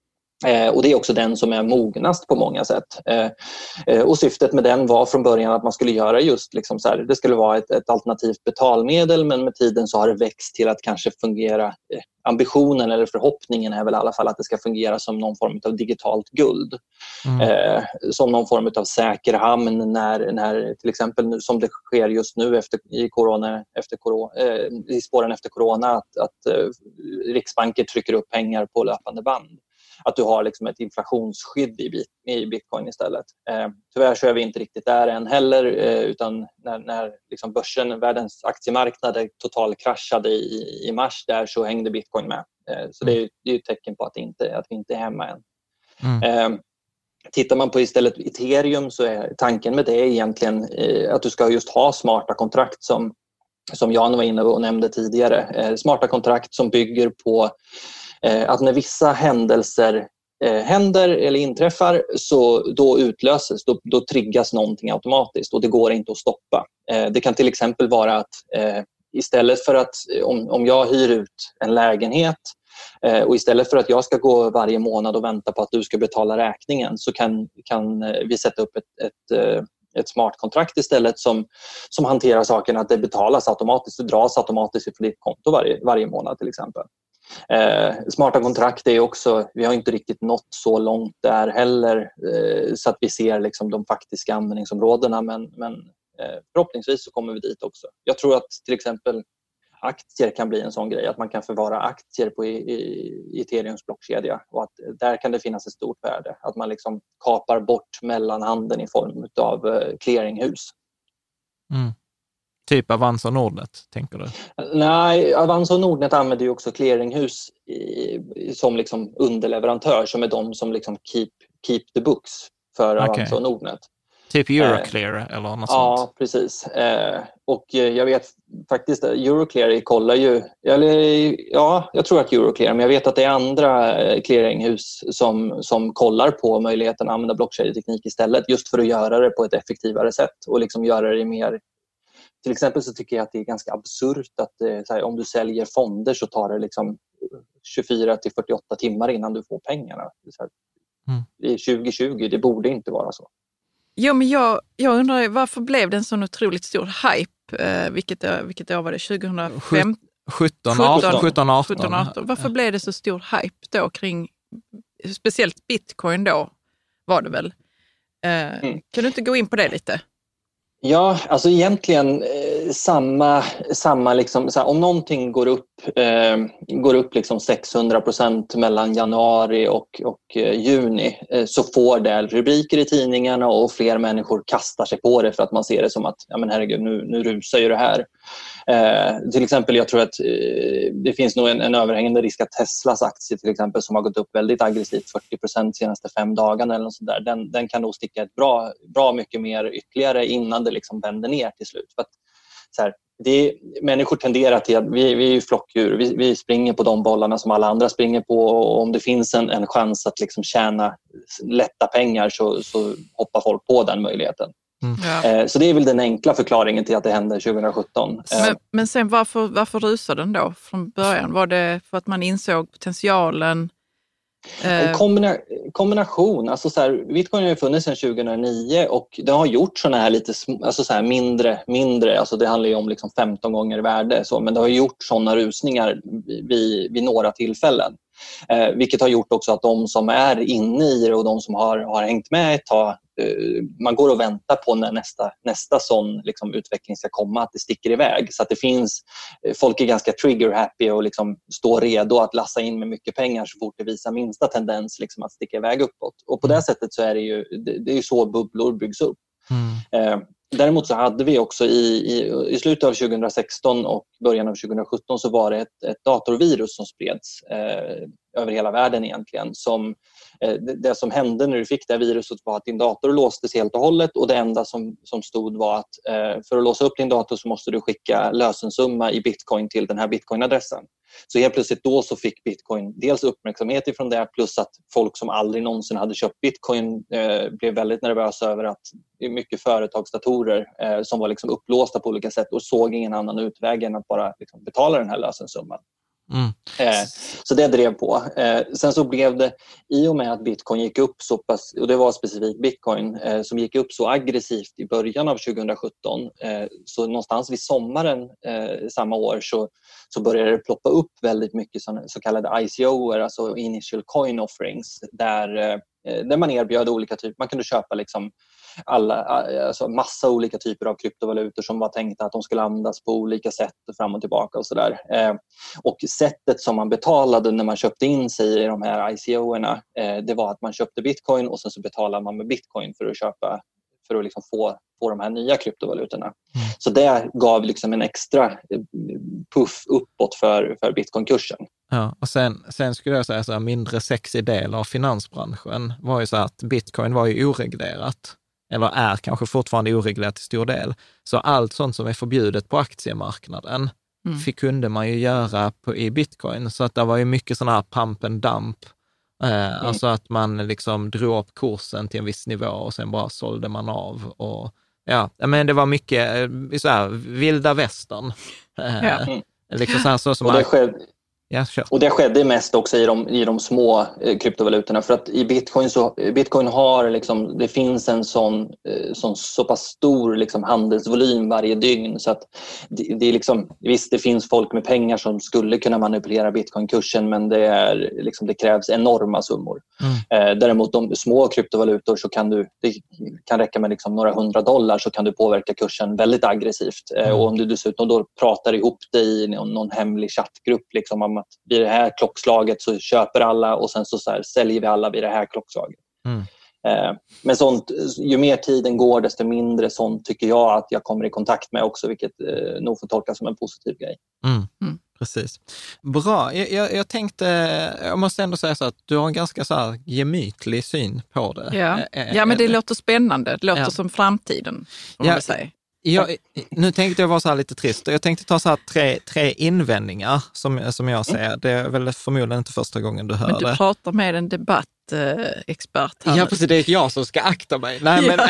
Eh, och det är också den som är mognast på många sätt. Eh, eh, och syftet med den var från början att man skulle göra just liksom så här, det skulle vara ett, ett alternativt betalmedel, men med tiden så har det växt till att kanske fungera, eh, ambitionen eller förhoppningen är väl i alla fall att det ska fungera som någon form av digitalt guld. Mm. Eh, som någon form av säker hamn när, när till exempel nu, som det sker just nu efter, i, corona, efter corona, eh, i spåren efter corona att, att eh, riksbanker trycker upp pengar på löpande band. Att du har liksom ett inflationsskydd i, bit, i Bitcoin istället. Eh, tyvärr så är vi inte riktigt där än heller, eh, utan när, när liksom börsen, världens aktiemarknader totalkraschade i, i mars där så hängde Bitcoin med. Eh, så det är ju det är ett tecken på att, inte, att vi inte är hemma än. Mm. Eh, tittar man på istället Ethereum så är tanken med det egentligen eh, att du ska just ha smarta kontrakt som, som Jan var inne och nämnde tidigare. Eh, smarta kontrakt som bygger på att när vissa händelser eh, händer eller inträffar så då utlöses, då, då triggas någonting automatiskt och det går inte att stoppa. Eh, det kan till exempel vara att eh, istället för att om, om jag hyr ut en lägenhet eh, och istället för att jag ska gå varje månad och vänta på att du ska betala räkningen så kan, kan vi sätta upp ett, ett ett smart kontrakt istället som, som hanterar saken att det betalas automatiskt och dras automatiskt från ditt konto varje, varje månad till exempel. Eh, smarta kontrakt är också, vi har inte riktigt nått så långt där heller eh, så att vi ser liksom de faktiska användningsområdena men, men eh, förhoppningsvis så kommer vi dit också. Jag tror att till exempel aktier kan bli en sån grej, att man kan förvara aktier på i, i, i Ethereums blockkedja och att där kan det finnas ett stort värde, att man liksom kapar bort mellanhanden i form av eh, clearinghus. Mm. Typ Avanza och Nordnet, tänker du? Nej, Avanza och Nordnet använder ju också clearinghus i, som liksom underleverantör som är de som liksom keep, keep the books för okay. Avanza och Nordnet. Typ Euroclear eh, eller något ja, sånt? Ja, precis. Eh, och jag vet faktiskt att Euroclear kollar ju, eller ja, jag tror att Euroclear, men jag vet att det är andra clearinghus som, som kollar på möjligheten att använda blockkedjeteknik istället just för att göra det på ett effektivare sätt och liksom göra det mer. Till exempel så tycker jag att det är ganska absurt att så här, om du säljer fonder så tar det liksom tjugofyra till fyrtioåtta timmar innan du får pengarna. Så här, mm. I tjugo tjugo, det borde inte vara så. Jo, men jag, jag undrar varför blev det en sån otroligt stor hype, eh, vilket, vilket år var det? tjugohundrafem? sjutton arton Varför blev det så stor hype då kring, speciellt Bitcoin då var det väl? Eh, mm. Kan du inte gå in på det lite? Ja, alltså egentligen eh, samma, samma liksom, så här, om någonting går upp, eh, går upp liksom sexhundra procent mellan januari och, och eh, juni eh, så får det rubriker i tidningarna och fler människor kastar sig på det för att man ser det som att ja, men herregud, nu, nu rusar ju det här. Eh, till exempel, jag tror att eh, det finns nog en, en överhängande risk att Teslas aktie till exempel som har gått upp väldigt aggressivt fyrtio procent de senaste fem dagarna eller något sånt där, den, den kan nog sticka ett bra, bra mycket mer ytterligare innan det liksom vänder ner till slut. För att, så här, det är, människor tenderar till att vi, vi är ju flockdjur, vi, vi springer på de bollarna som alla andra springer på och om det finns en, en chans att liksom tjäna lätta pengar så, så hoppar folk på den möjligheten. Mm. Ja. Eh, så det är väl den enkla förklaringen till att det hände tjugosjutton. Men, men sen varför, varför rusade den då från början? Var det för att man insåg potentialen? En kombina- kombination, alltså så här, Bitcoin har ju funnits sedan tjugohundranio och det har gjort sådana här lite sm- alltså så här mindre, mindre, alltså det handlar ju om liksom femton gånger värde, så, men det har gjort sådana rusningar vid, vid några tillfällen. Eh, vilket har gjort också att de som är inne i det och de som har, har hängt med ett tag, eh, man går och väntar på när nästa, nästa sån liksom, utveckling ska komma, att det sticker iväg. Så att det finns, folk är ganska trigger-happy och liksom står redo att lassa in med mycket pengar så fort det visar minsta tendens liksom, att sticka iväg uppåt. Och på det sättet så är det ju, det, det är ju så bubblor byggs upp. Mm. Eh, Däremot så hade vi också i, i, i slutet av tjugohundrasexton och början av tjugosjutton så var det ett, ett datorvirus som spreds eh, över hela världen egentligen. Som, eh, det, det som hände när du fick det här viruset var att din dator låstes helt och hållet och det enda som, som stod var att eh, för att låsa upp din dator så måste du skicka lösensumma i bitcoin till den här bitcoinadressen. Så helt plötsligt då så fick bitcoin dels uppmärksamhet ifrån det plus att folk som aldrig någonsin hade köpt bitcoin eh, blev väldigt nervösa över att det är mycket företagsdatorer eh, som var liksom upplåsta på olika sätt och såg ingen annan utväg än att bara liksom betala den här lösensumman. Mm. Eh, så det drev på. Eh, sen så blev det, i och med att bitcoin gick upp så pass, och det var specifikt bitcoin eh, som gick upp så aggressivt i början av tjugosjutton, eh, så någonstans vid sommaren eh, samma år så, så började det ploppa upp väldigt mycket så, så kallade I C O-er, alltså initial coin offerings, där, eh, där man erbjöd olika typer, man kunde köpa liksom alla, alltså massa olika typer av kryptovalutor som var tänkta att de skulle användas på olika sätt fram och tillbaka och sådär. Eh, och sättet som man betalade när man köpte in sig i de här I C O-erna, eh, det var att man köpte bitcoin och sen så betalade man med bitcoin för att köpa, för att liksom få, få de här nya kryptovalutorna. Mm. Så det gav liksom en extra puff uppåt för, för bitcoinkursen. Ja, och sen, sen skulle jag säga så här, mindre sexig del av finansbranschen var ju så att bitcoin var ju oreglerat. Eller är kanske fortfarande oreglerat till stor del. Så allt sånt som är förbjudet på aktiemarknaden mm. fick, kunde man ju göra på, i bitcoin. Så att det var ju mycket sån här pump and dump. Eh, mm. Alltså att man liksom drog upp kursen till en viss nivå och sen bara sålde man av. Och, ja, men det var mycket så här, vilda västern. Eh, ja. mm. Liksom så här, så som och det man, skedde. Ja, sure. Och det skedde mest också i de, i de små eh, kryptovalutorna, för att i bitcoin så bitcoin har liksom, det finns en sån, eh, sån så pass stor liksom handelsvolym varje dygn så att det, det är liksom, visst det finns folk med pengar som skulle kunna manipulera bitcoinkursen, men det är liksom, det krävs enorma summor. Mm. Eh, däremot de små kryptovalutor så kan du, det kan räcka med liksom några hundra dollar så kan du påverka kursen väldigt aggressivt. Eh, mm. Och om du dessutom då pratar ihop dig i någon, någon hemlig chattgrupp liksom om att vid det här klockslaget så köper alla och sen så, så här, säljer vi alla vid det här klockslaget. Mm. Eh, men sånt, ju mer tiden går desto mindre sånt tycker jag att jag kommer i kontakt med också, vilket eh, nog får tolkas som en positiv grej. Mm. Mm. Precis. Bra. Jag, jag, jag tänkte, jag måste ändå säga så att du har en ganska så här gemytlig syn på det. Ja, ja men det låter spännande. Det låter ja. som framtiden, om ja. man säger. Jag, nu tänkte jag vara så här lite trist. Jag tänkte ta så här tre, tre invändningar som, som jag ser. Mm. Det är väl förmodligen inte första gången du hör men du det. Du pratar med en debattexpert här. Ja, precis. Det är jag som ska akta mig. Nej, men,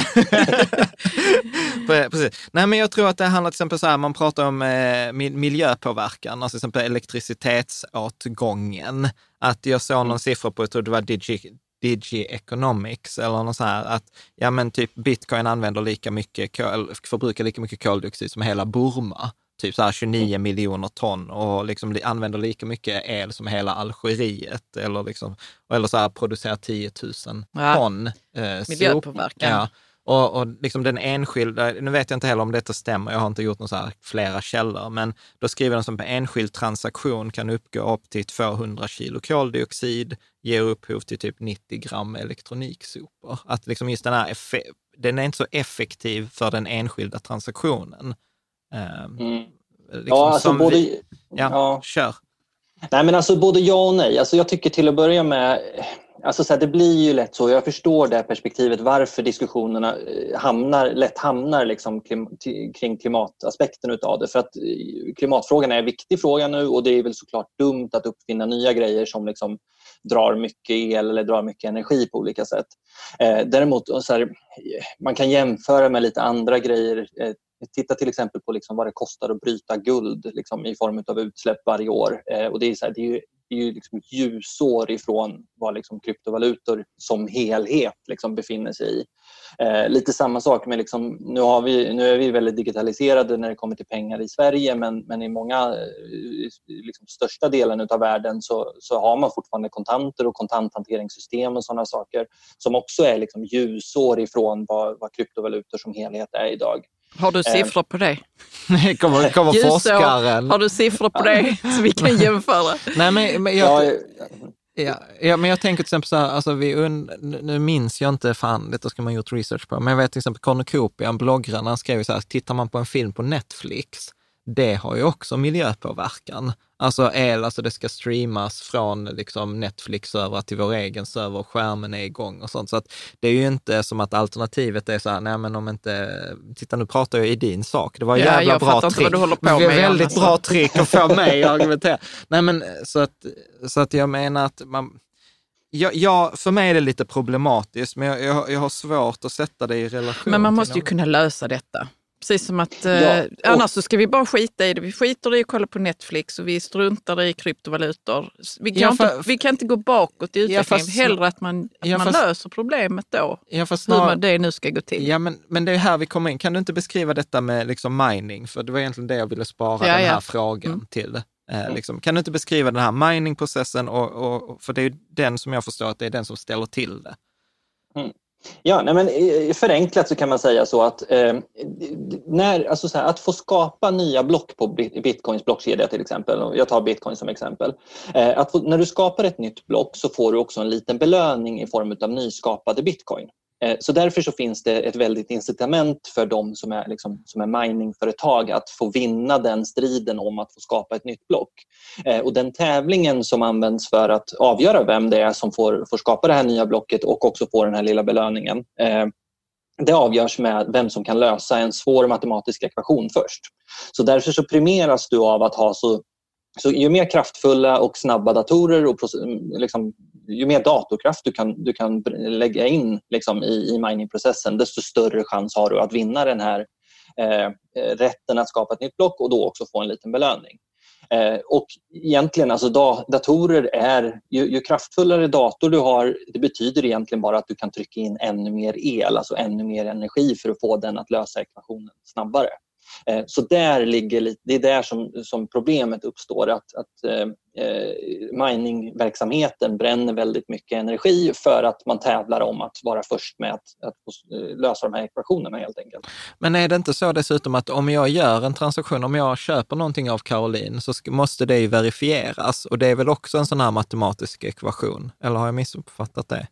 precis. Nej, men jag tror att det handlar till exempel så här, man pratar om eh, miljöpåverkan, alltså till exempel elektricitetsåtgången. Att jag såg någon mm. siffra på, jag tror det var Digi Digi Economics eller något så här, att ja men typ bitcoin använder lika mycket, förbrukar lika mycket koldioxid som hela Burma, typ så här tjugonio miljoner ton och liksom använder lika mycket el som hela Algeriet eller liksom, eller så här producerar tio tusen ja. ton eh, miljöpåverkan. Ja. Och, och liksom den enskilda, nu vet jag inte heller om detta stämmer, jag har inte gjort någon så här flera källor, men då skriver de som en enskild transaktion kan uppgå upp till tvåhundra kilo koldioxid, ger upphov till typ nittio gram elektroniksopor. Att liksom just den här, effe- den är inte så effektiv för den enskilda transaktionen. Um, mm. liksom ja, alltså som både... Vi, ja, ja, kör. Nej, men alltså både ja och nej. Alltså jag tycker till att börja med, alltså så här, det blir ju lätt så, jag förstår det här perspektivet varför diskussionerna hamnar, lätt hamnar liksom klim, kring klimataspekten utav det. För att klimatfrågan är en viktig fråga nu och det är väl såklart dumt att uppfinna nya grejer som liksom drar mycket el eller drar mycket energi på olika sätt. Eh, däremot så här, man kan jämföra med lite andra grejer. Eh, titta till exempel på liksom vad det kostar att bryta guld liksom, i form av utsläpp varje år. Eh, och det är, så här, det är ju, det är ju liksom ljusår ifrån vad liksom kryptovalutor som helhet liksom befinner sig i. Eh, lite samma sak med liksom, nu, har vi, nu är vi väldigt digitaliserade när det kommer till pengar i Sverige, men, men i många, liksom, största delen av världen så, så har man fortfarande kontanter och kontanthanteringssystem och sådana saker som också är liksom ljusår ifrån vad, vad kryptovalutor som helhet är idag. Har du siffror på det? Nej, kommer, kommer forskaren. Har du siffror på det så vi kan jämföra? Nej, men, men jag... Ja, ja, men jag tänker till exempel så här, alltså vi und- nu minns jag inte, fan, detta ska man gjort research på, men jag vet till exempel Cornucopian, bloggaren, han skrev så här, tittar man på en film på Netflix, det har ju också miljöpåverkan. Alltså el, alltså det ska streamas från liksom Netflix-server till vår egen server och skärmen är igång och sånt. Så att det är ju inte som att alternativet är så här, nej men om inte, titta nu pratar jag i din sak. Det var ja, jävla jag bra trick. Inte vad du håller på med, det var väldigt alltså. bra trick att få mig att argumentera. Nej men så att, så att jag menar att man, ja, ja, för mig är det lite problematiskt, men jag, jag, jag har svårt att sätta det i relation. Men man måste ju någon. kunna lösa detta. Precis som att, ja, eh, och, annars så ska vi bara skita i det. Vi skiter i att kolla på Netflix och vi struntar i kryptovalutor. Vi kan, ja, för, inte, vi kan inte gå bakåt i utvecklingen. Ja, fast, hellre att man, att ja, man fast, löser problemet då. Ja, fast snar, hur man det nu ska gå till. Ja, men, men det är här vi kommer in. Kan du inte beskriva detta med liksom mining? För det var egentligen det jag ville spara ja, den här ja. frågan mm. till. Eh, liksom. Kan du inte beskriva den här miningprocessen? Och, och, för det är ju den som jag förstår att det är den som ställer till det. Mm. Ja, nej men förenklat så kan man säga så att eh, när, alltså så här, att få skapa nya block på Bitcoins blockkedja till exempel, jag tar Bitcoin som exempel, eh, att få, när du skapar ett nytt block så får du också en liten belöning i form av nyskapade Bitcoin. Eh, så därför så finns det ett väldigt incitament för de som är, liksom, som är miningföretag att få vinna den striden om att få skapa ett nytt block. Eh, och den tävlingen som används för att avgöra vem det är som får, får skapa det här nya blocket och också få den här lilla belöningen, eh, det avgörs med vem som kan lösa en svår matematisk ekvation först. Så därför så primeras du av att ha så Så ju mer kraftfulla och snabba datorer och liksom, ju mer datorkraft du kan, du kan lägga in liksom, i, i miningprocessen, desto större chans har du att vinna den här eh, rätten att skapa ett nytt block och då också få en liten belöning. Eh, och egentligen, alltså da, datorer är, ju, ju kraftfullare dator du har, det betyder egentligen bara att du kan trycka in ännu mer el, alltså ännu mer energi för att få den att lösa ekvationen snabbare. Så där ligger, det är där som, som problemet uppstår, att, att eh, miningverksamheten bränner väldigt mycket energi för att man tävlar om att vara först med att, att lösa de här ekvationerna helt enkelt. Men är det inte så dessutom att om jag gör en transaktion, om jag köper någonting av Caroline så ska, måste det ju verifieras och det är väl också en sån här matematisk ekvation, eller har jag missuppfattat det?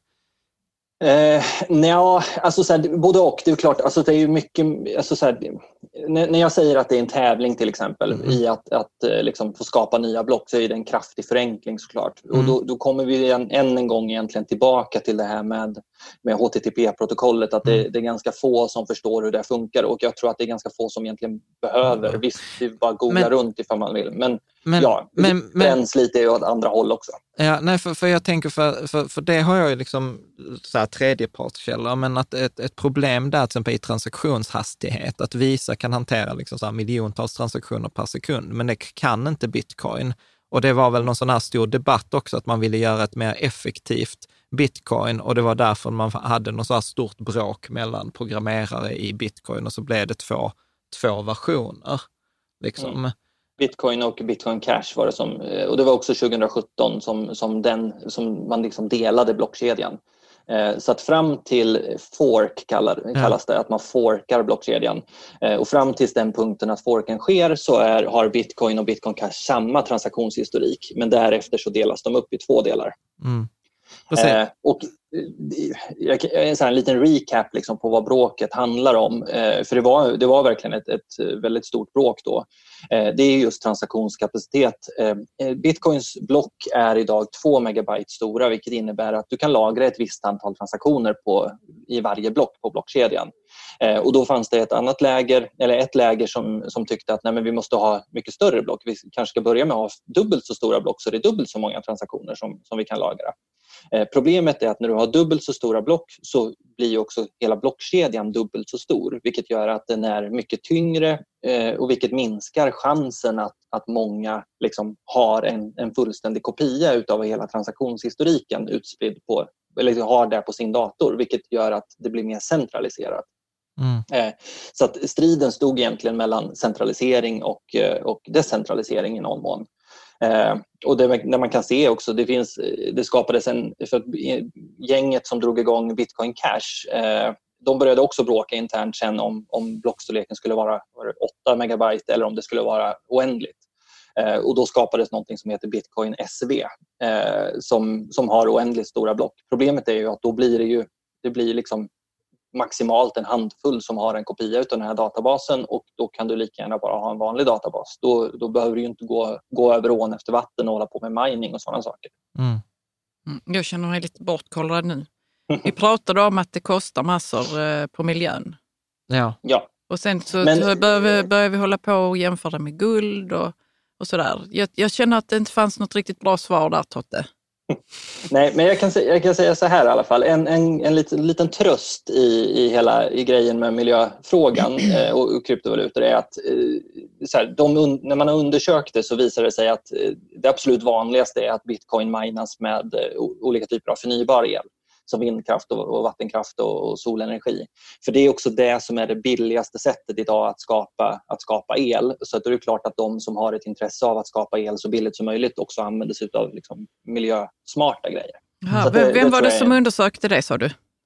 Eh, nej, alltså så här, både och. Det är klart, alltså det är ju mycket, alltså så här, när, när jag säger att det är en tävling till exempel mm. i att, att liksom få skapa nya block så är det en kraftig förenkling såklart. Mm. Och då, då kommer vi än, än en gång egentligen tillbaka till det här med, med H T T P-protokollet, att det, mm. det är ganska få som förstår hur det funkar och jag tror att det är ganska få som egentligen behöver. Mm. Visst, vi bara googla men, runt ifall man vill, men, men ja, men, det bränns lite i åt andra håll också. Ja, nej, för, för jag tänker, för, för, för det har jag ju liksom så här tredjepartskällor, men att ett, ett problem där till exempel i transaktionshastighet, att Visa kan hantera liksom så här miljontals transaktioner per sekund, men det kan inte Bitcoin. Och det var väl någon sån här stor debatt också, att man ville göra ett mer effektivt Bitcoin och det var därför man hade något så här stort bråk mellan programmerare i Bitcoin och så blev det två, två versioner liksom. Mm. Bitcoin och Bitcoin Cash var det som, och det var också tjugohundrasjutton som, som, den, som man liksom delade blockkedjan. Så att fram till fork kallar, kallas det, att man forkar blockkedjan. Och fram till den punkten att forken sker så är, har Bitcoin och Bitcoin Cash samma transaktionshistorik, men därefter så delas de upp i två delar. Mm. Eh, och en sån här liten recap liksom på vad bråket handlar om, eh, för det var, det var verkligen ett, ett väldigt stort bråk då. Eh, det är just transaktionskapacitet. Eh, Bitcoins block är idag två megabyte stora, vilket innebär att du kan lagra ett visst antal transaktioner på, i varje block på blockkedjan. Eh, och då fanns det ett annat läger, eller ett läger som, som tyckte att nej, men vi måste ha mycket större block. Vi kanske ska börja med att ha dubbelt så stora block så det är dubbelt så många transaktioner som, som vi kan lagra. Eh, problemet är att när du har dubbelt så stora block så blir också hela blockkedjan dubbelt så stor, vilket gör att den är mycket tyngre eh, och vilket minskar chansen att, att många liksom har en, en fullständig kopia utav hela transaktionshistoriken utspridd på, eller har det på sin dator, vilket gör att det blir mer centraliserat. Mm. Eh, så att striden stod egentligen mellan centralisering och, och decentralisering i någon mån. Eh, och det, det man kan se också, det, finns, det skapades en, för gänget som drog igång Bitcoin Cash, eh, de började också bråka internt sen om, om blockstorleken skulle vara, vara åtta megabyte eller om det skulle vara oändligt. Eh, och då skapades något som heter Bitcoin S V eh, som, som har oändligt stora block. Problemet är ju att då blir det ju det blir liksom maximalt en handfull som har en kopia av den här databasen, och då kan du lika gärna bara ha en vanlig databas. Då, då behöver du ju inte gå, gå över ån efter vatten och hålla på med mining och sådana saker. Mm. Mm, jag känner mig lite bortkollrad nu. Vi pratade om att det kostar massor eh, på miljön. Ja. ja. Och sen så Men, börjar vi, börjar vi hålla på och jämföra med guld och, och sådär. Jag, jag känner att det inte fanns något riktigt bra svar där, Totte. Nej, men jag kan, jag kan säga så här i alla fall. En, en, en liten, liten tröst i, i hela i grejen med miljöfrågan eh, och, och kryptovalutor är att eh, så här, de, när man har undersökt det så visar det sig att eh, det absolut vanligaste är att bitcoin minas med eh, olika typer av förnybar el, som vindkraft och, och vattenkraft och, och solenergi. För det är också det som är det billigaste sättet idag att skapa, att skapa el. Så att det är klart att de som har ett intresse av att skapa el så billigt som möjligt också använder sig av liksom miljösmarta grejer. Aha, vem det, vem det var det som är... undersökte det, sa du?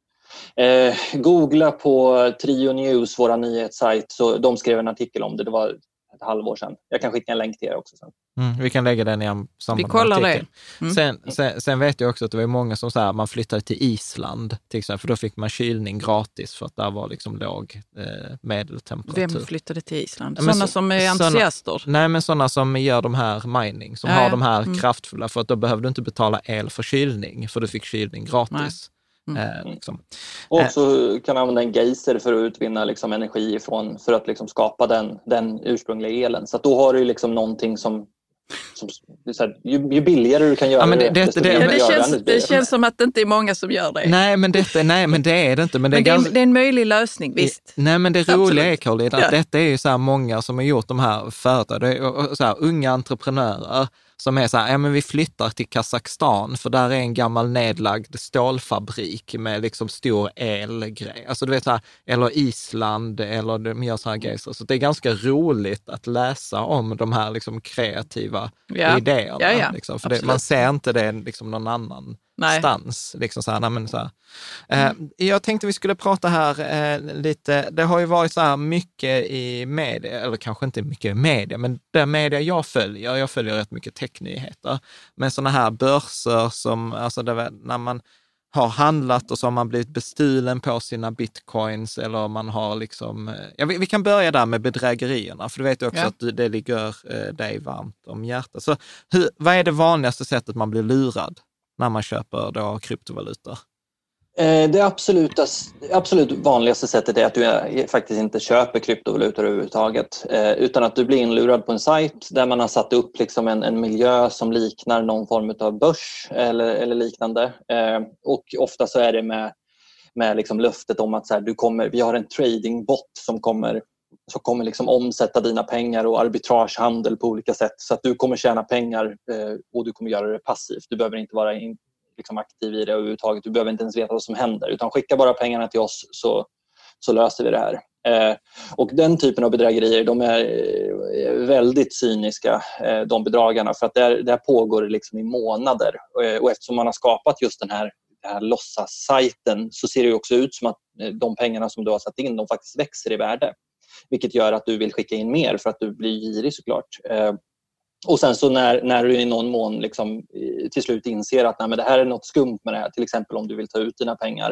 Eh, googla på Trio News, våra nyhetssajt, så de skrev en artikel om det. Det var ett halvår sedan. Jag kan skicka en länk till er också sen. Mm, vi kan lägga den i samband. Vi kollar det. Mm. Sen, sen, sen vet jag också att det var många som så här, man flyttade till Island till exempel, för då fick man kylning gratis för att där var liksom låg eh, medeltemperatur. Vem flyttade till Island? Ja, sådana så, som är entusiaster? Såna, nej, men sådana som gör de här mining, som ja, har ja. de här mm. kraftfulla, för att då behövde du inte betala el för kylning, för du fick kylning gratis. Mm. Eh, liksom. Och också kan man använda en geyser för att utvinna liksom energi ifrån, för att liksom skapa den, den ursprungliga elen. Så att då har du liksom någonting som, som så här, ju, ju billigare du kan göra, ja, men det, det, det, det, det, känns, det känns som att det inte är många som gör det. Nej, men, detta, nej, men det är det inte. Men det, men är, det, är, ganska, det är en möjlig lösning, visst. Nej, men det roliga Absolut. är, Caroline, att ja. detta är ju så här många som har gjort de här företag, så här, unga entreprenörer som är så här, ja men vi flyttar till Kazakstan för där är en gammal nedlagd stålfabrik med liksom stor elgrej. Alltså du vet så här, eller Island eller de gör så här grejer. Så det är ganska roligt att läsa om de här liksom kreativa ja. idéerna. Ja, ja. Liksom, för det, man ser inte det liksom någon annan Nej. stans. Liksom så här, nej, men så här. Mm. Eh, jag tänkte vi skulle prata här eh, lite, det har ju varit så här mycket i media, eller kanske inte mycket i media, men det media jag följer, jag följer rätt mycket technyheter, men sådana här börser som, alltså det, när man har handlat och så har man blivit bestulen på sina bitcoins, eller man har liksom, ja, vi, vi kan börja där med bedrägerierna, för du vet ju också ja. att det ligger eh, dig varmt om hjärtat. Så hur, vad är det vanligaste sättet man blir lurad när man köper då kryptovalutor? Det absolut, absolut vanligaste sättet är att du faktiskt inte köper kryptovalutor överhuvudtaget, utan att du blir inlurad på en sajt där man har satt upp liksom en, en miljö som liknar någon form av börs eller, eller liknande. Och ofta så är det med, med liksom löftet om att så här, du kommer, vi har en tradingbot som kommer, som kommer liksom omsätta dina pengar och arbitragehandel på olika sätt, så att du kommer tjäna pengar och du kommer göra det passivt. Du behöver inte vara in, liksom aktiv i det överhuvudtaget. Du behöver inte ens veta vad som händer, utan skicka bara pengarna till oss så, så löser vi det här. Eh, och den typen av bedrägerier, de är eh, väldigt cyniska, eh, de bedragarna, för att där, där pågår det liksom i månader. Eh, och eftersom man har skapat just den här, den här låtsassajten, så ser det också ut som att eh, de pengarna som du har satt in, de faktiskt växer i värde. Vilket gör att du vill skicka in mer för att du blir girig såklart. Eh, Och sen så när, när du i någon mån liksom, till slut inser att nej, men det här är något skumt med det här, till exempel om du vill ta ut dina pengar,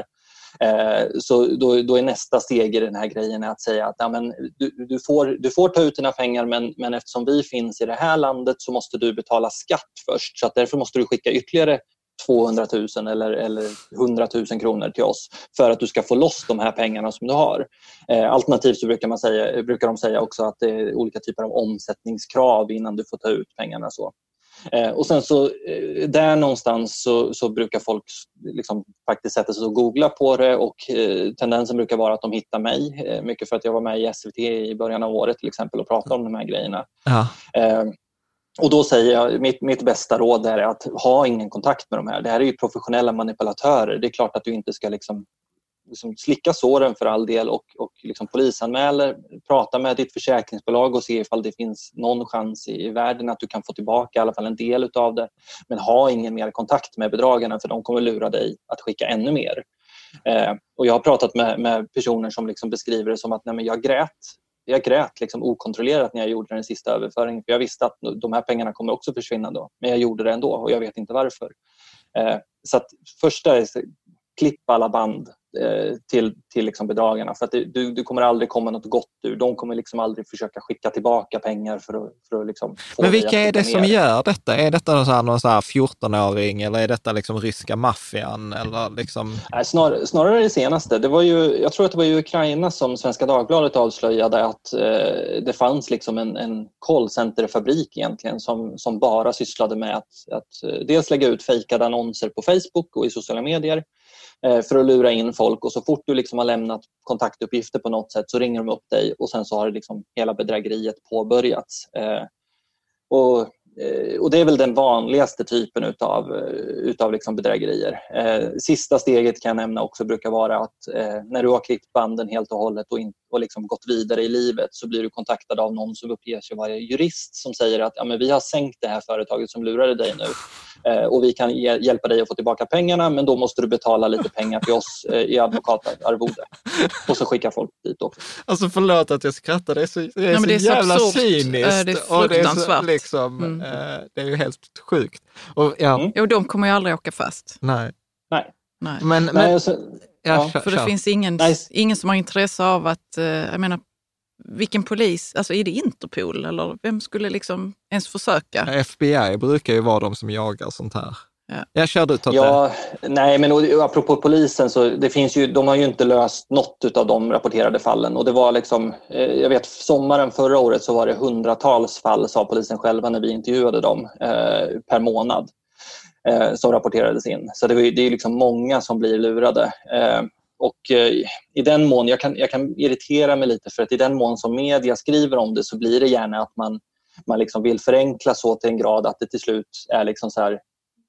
eh, så då, då är nästa steg i den här grejen att säga att nej, men du, du, får, du får ta ut dina pengar, men, men eftersom vi finns i det här landet så måste du betala skatt först, så att därför måste du skicka ytterligare tvåhundratusen eller, eller hundratusen kronor till oss för att du ska få loss de här pengarna som du har. Eh, alternativt så brukar, man säga, brukar de säga också att det är olika typer av omsättningskrav innan du får ta ut pengarna. Så. Eh, och sen så eh, där någonstans så, så brukar folk liksom faktiskt sätta sig och googla på det, och eh, tendensen brukar vara att de hittar mig. Eh, mycket för att jag var med i S V T i början av året till exempel och pratade om de här grejerna. Ja. Eh, och då säger jag, mitt, mitt bästa råd är att ha ingen kontakt med de här. Det här är ju professionella manipulatörer. Det är klart att du inte ska liksom liksom slicka såren för all del och, och liksom polisanmäler, prata med ditt försäkringsbolag och se ifall det finns någon chans i, i världen att du kan få tillbaka i alla fall en del av det. Men ha ingen mer kontakt med bedragarna, för de kommer lura dig att skicka ännu mer. Eh, och jag har pratat med, med personer som liksom beskriver det som att nej, men jag grät. Jag grät liksom okontrollerat när jag gjorde den sista överföringen. För jag visste att de här pengarna kommer också försvinna då. Men jag gjorde det ändå och jag vet inte varför. Eh, så att första är klippa alla band eh, till, till liksom bedragarna. För att det, du, du kommer aldrig komma något gott ur. De kommer liksom aldrig försöka skicka tillbaka pengar för att, för att liksom få. Men vilka är det som ner. Gör detta? Är detta någon, så här, någon så här fjortonåring eller är detta liksom ryska maffian? Eller liksom... Nej, snar, snarare det senaste. Det var ju, jag tror att det var i Ukraina som Svenska Dagbladet avslöjade att eh, det fanns liksom en, en callcenterfabrik egentligen som, som bara sysslade med att, att dels lägga ut fejkade annonser på Facebook och i sociala medier för att lura in folk, och så fort du liksom har lämnat kontaktuppgifter på något sätt så ringer de upp dig och sen så har det liksom hela bedrägeriet påbörjats. Eh, och, eh, och det är väl den vanligaste typen utav, utav liksom bedrägerier. Eh, sista steget kan jag nämna också brukar vara att eh, när du har klippt banden helt och hållet och, in, och liksom gått vidare i livet så blir du kontaktad av någon som uppger sig vara jurist som säger att ja, men vi har sänkt det här företaget som lurade dig nu. Och vi kan hjälpa dig att få tillbaka pengarna, men då måste du betala lite pengar till oss i advokatarvode. Och så skickar folk dit också. Alltså förlåt att jag skrattar, det är så, det är ja, så det är jävla så cyniskt. Det är fruktansvärt. Och det är, så, liksom, mm. eh, det är ju helt sjukt. Och, ja. Mm. Jo, de kommer ju aldrig åka fast. Nej. Nej. Nej. Men, men, Nej, så, ja, ja. För det finns ingen, ingen som har intresse av att, eh, jag menar, vilken polis, alltså är det Interpol eller vem skulle liksom ens försöka? F B I brukar ju vara de som jagar sånt här. Ja. Jag körde ut ja, nej, men apropå polisen så det finns ju, de har ju inte löst något av de rapporterade fallen, och det var liksom, jag vet sommaren förra året så var det hundratals fall, sa polisen själva när vi intervjuade dem, eh, per månad eh, som rapporterades in. Så det, det är liksom många som blir lurade. Eh, och eh, i den mån, jag kan, jag kan irritera mig lite för att i den mån som media skriver om det så blir det gärna att man, man liksom vill förenkla så till en grad att det till slut är liksom så här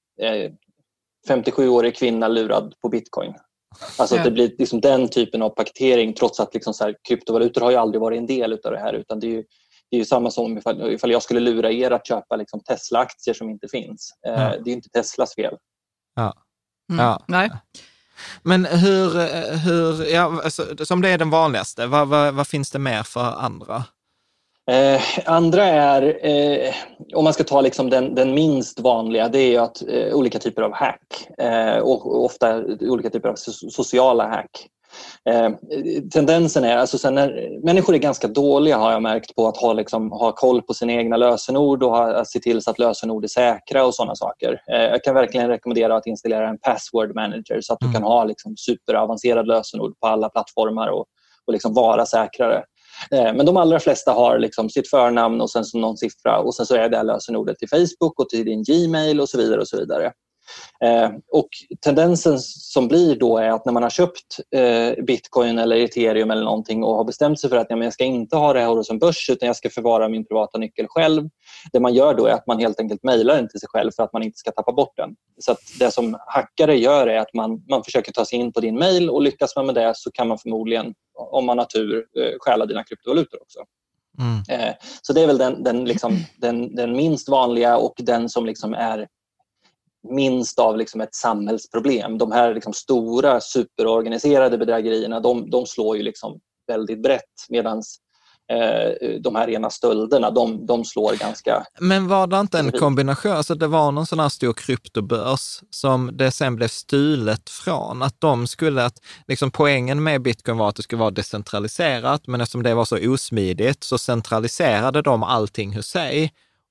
femtiosjuårig kvinna lurad på bitcoin. Alltså ja. Det blir liksom den typen av paketering, trots att liksom så här, kryptovalutor har ju aldrig varit en del av det här, utan det är ju, det är ju samma som ifall, ifall jag skulle lura er att köpa liksom Tesla-aktier som inte finns. Ja. Det är ju inte Teslas fel. Ja. Mm. Ja. Nej. Men hur, hur ja, alltså, som det är den vanligaste, vad, vad, vad finns det mer för andra? Eh, andra är, eh, om man ska ta liksom den, den minst vanliga, det är att eh, olika typer av hack eh, och, och ofta olika typer av so- sociala hack. Eh, tendensen är, alltså sen när, människor är ganska dåliga har jag märkt på att ha, liksom, ha koll på sina egna lösenord och ha, att se till så att lösenord är säkra och sådana saker. Eh, jag kan verkligen rekommendera att installera en password manager så att du kan ha liksom, superavancerad lösenord på alla plattformar och, och liksom vara säkrare. Men de allra flesta har liksom sitt förnamn och sen så någon siffra och sen så är det lösenordet till Facebook och till din Gmail och så vidare och så vidare. Eh, och tendensen som blir då är att när man har köpt eh, bitcoin eller ethereum eller någonting och har bestämt sig för att ja, men jag ska inte ha det här hos en börs utan jag ska förvara min privata nyckel själv. Det man gör då är att man helt enkelt mejlar den till sig själv för att man inte ska tappa bort den. Så att det som hackare gör är att man, man försöker ta sig in på din mejl och lyckas man med det så kan man förmodligen, om man har tur, eh, stjäla dina kryptovalutor också. Mm. Eh, så det är väl den, den, liksom, den, den minst vanliga och den som liksom är minst av liksom ett samhällsproblem. De här liksom stora superorganiserade bedrägerierna de, de slår ju liksom väldigt brett medan eh, de här rena stölderna de, de slår ganska... Men var det inte en kombination? Alltså det var någon sån här stor kryptobörs som det sen blev stulet från. Att de skulle, att liksom poängen med bitcoin var att det skulle vara decentraliserat, men eftersom det var så osmidigt så centraliserade de allting hos sig.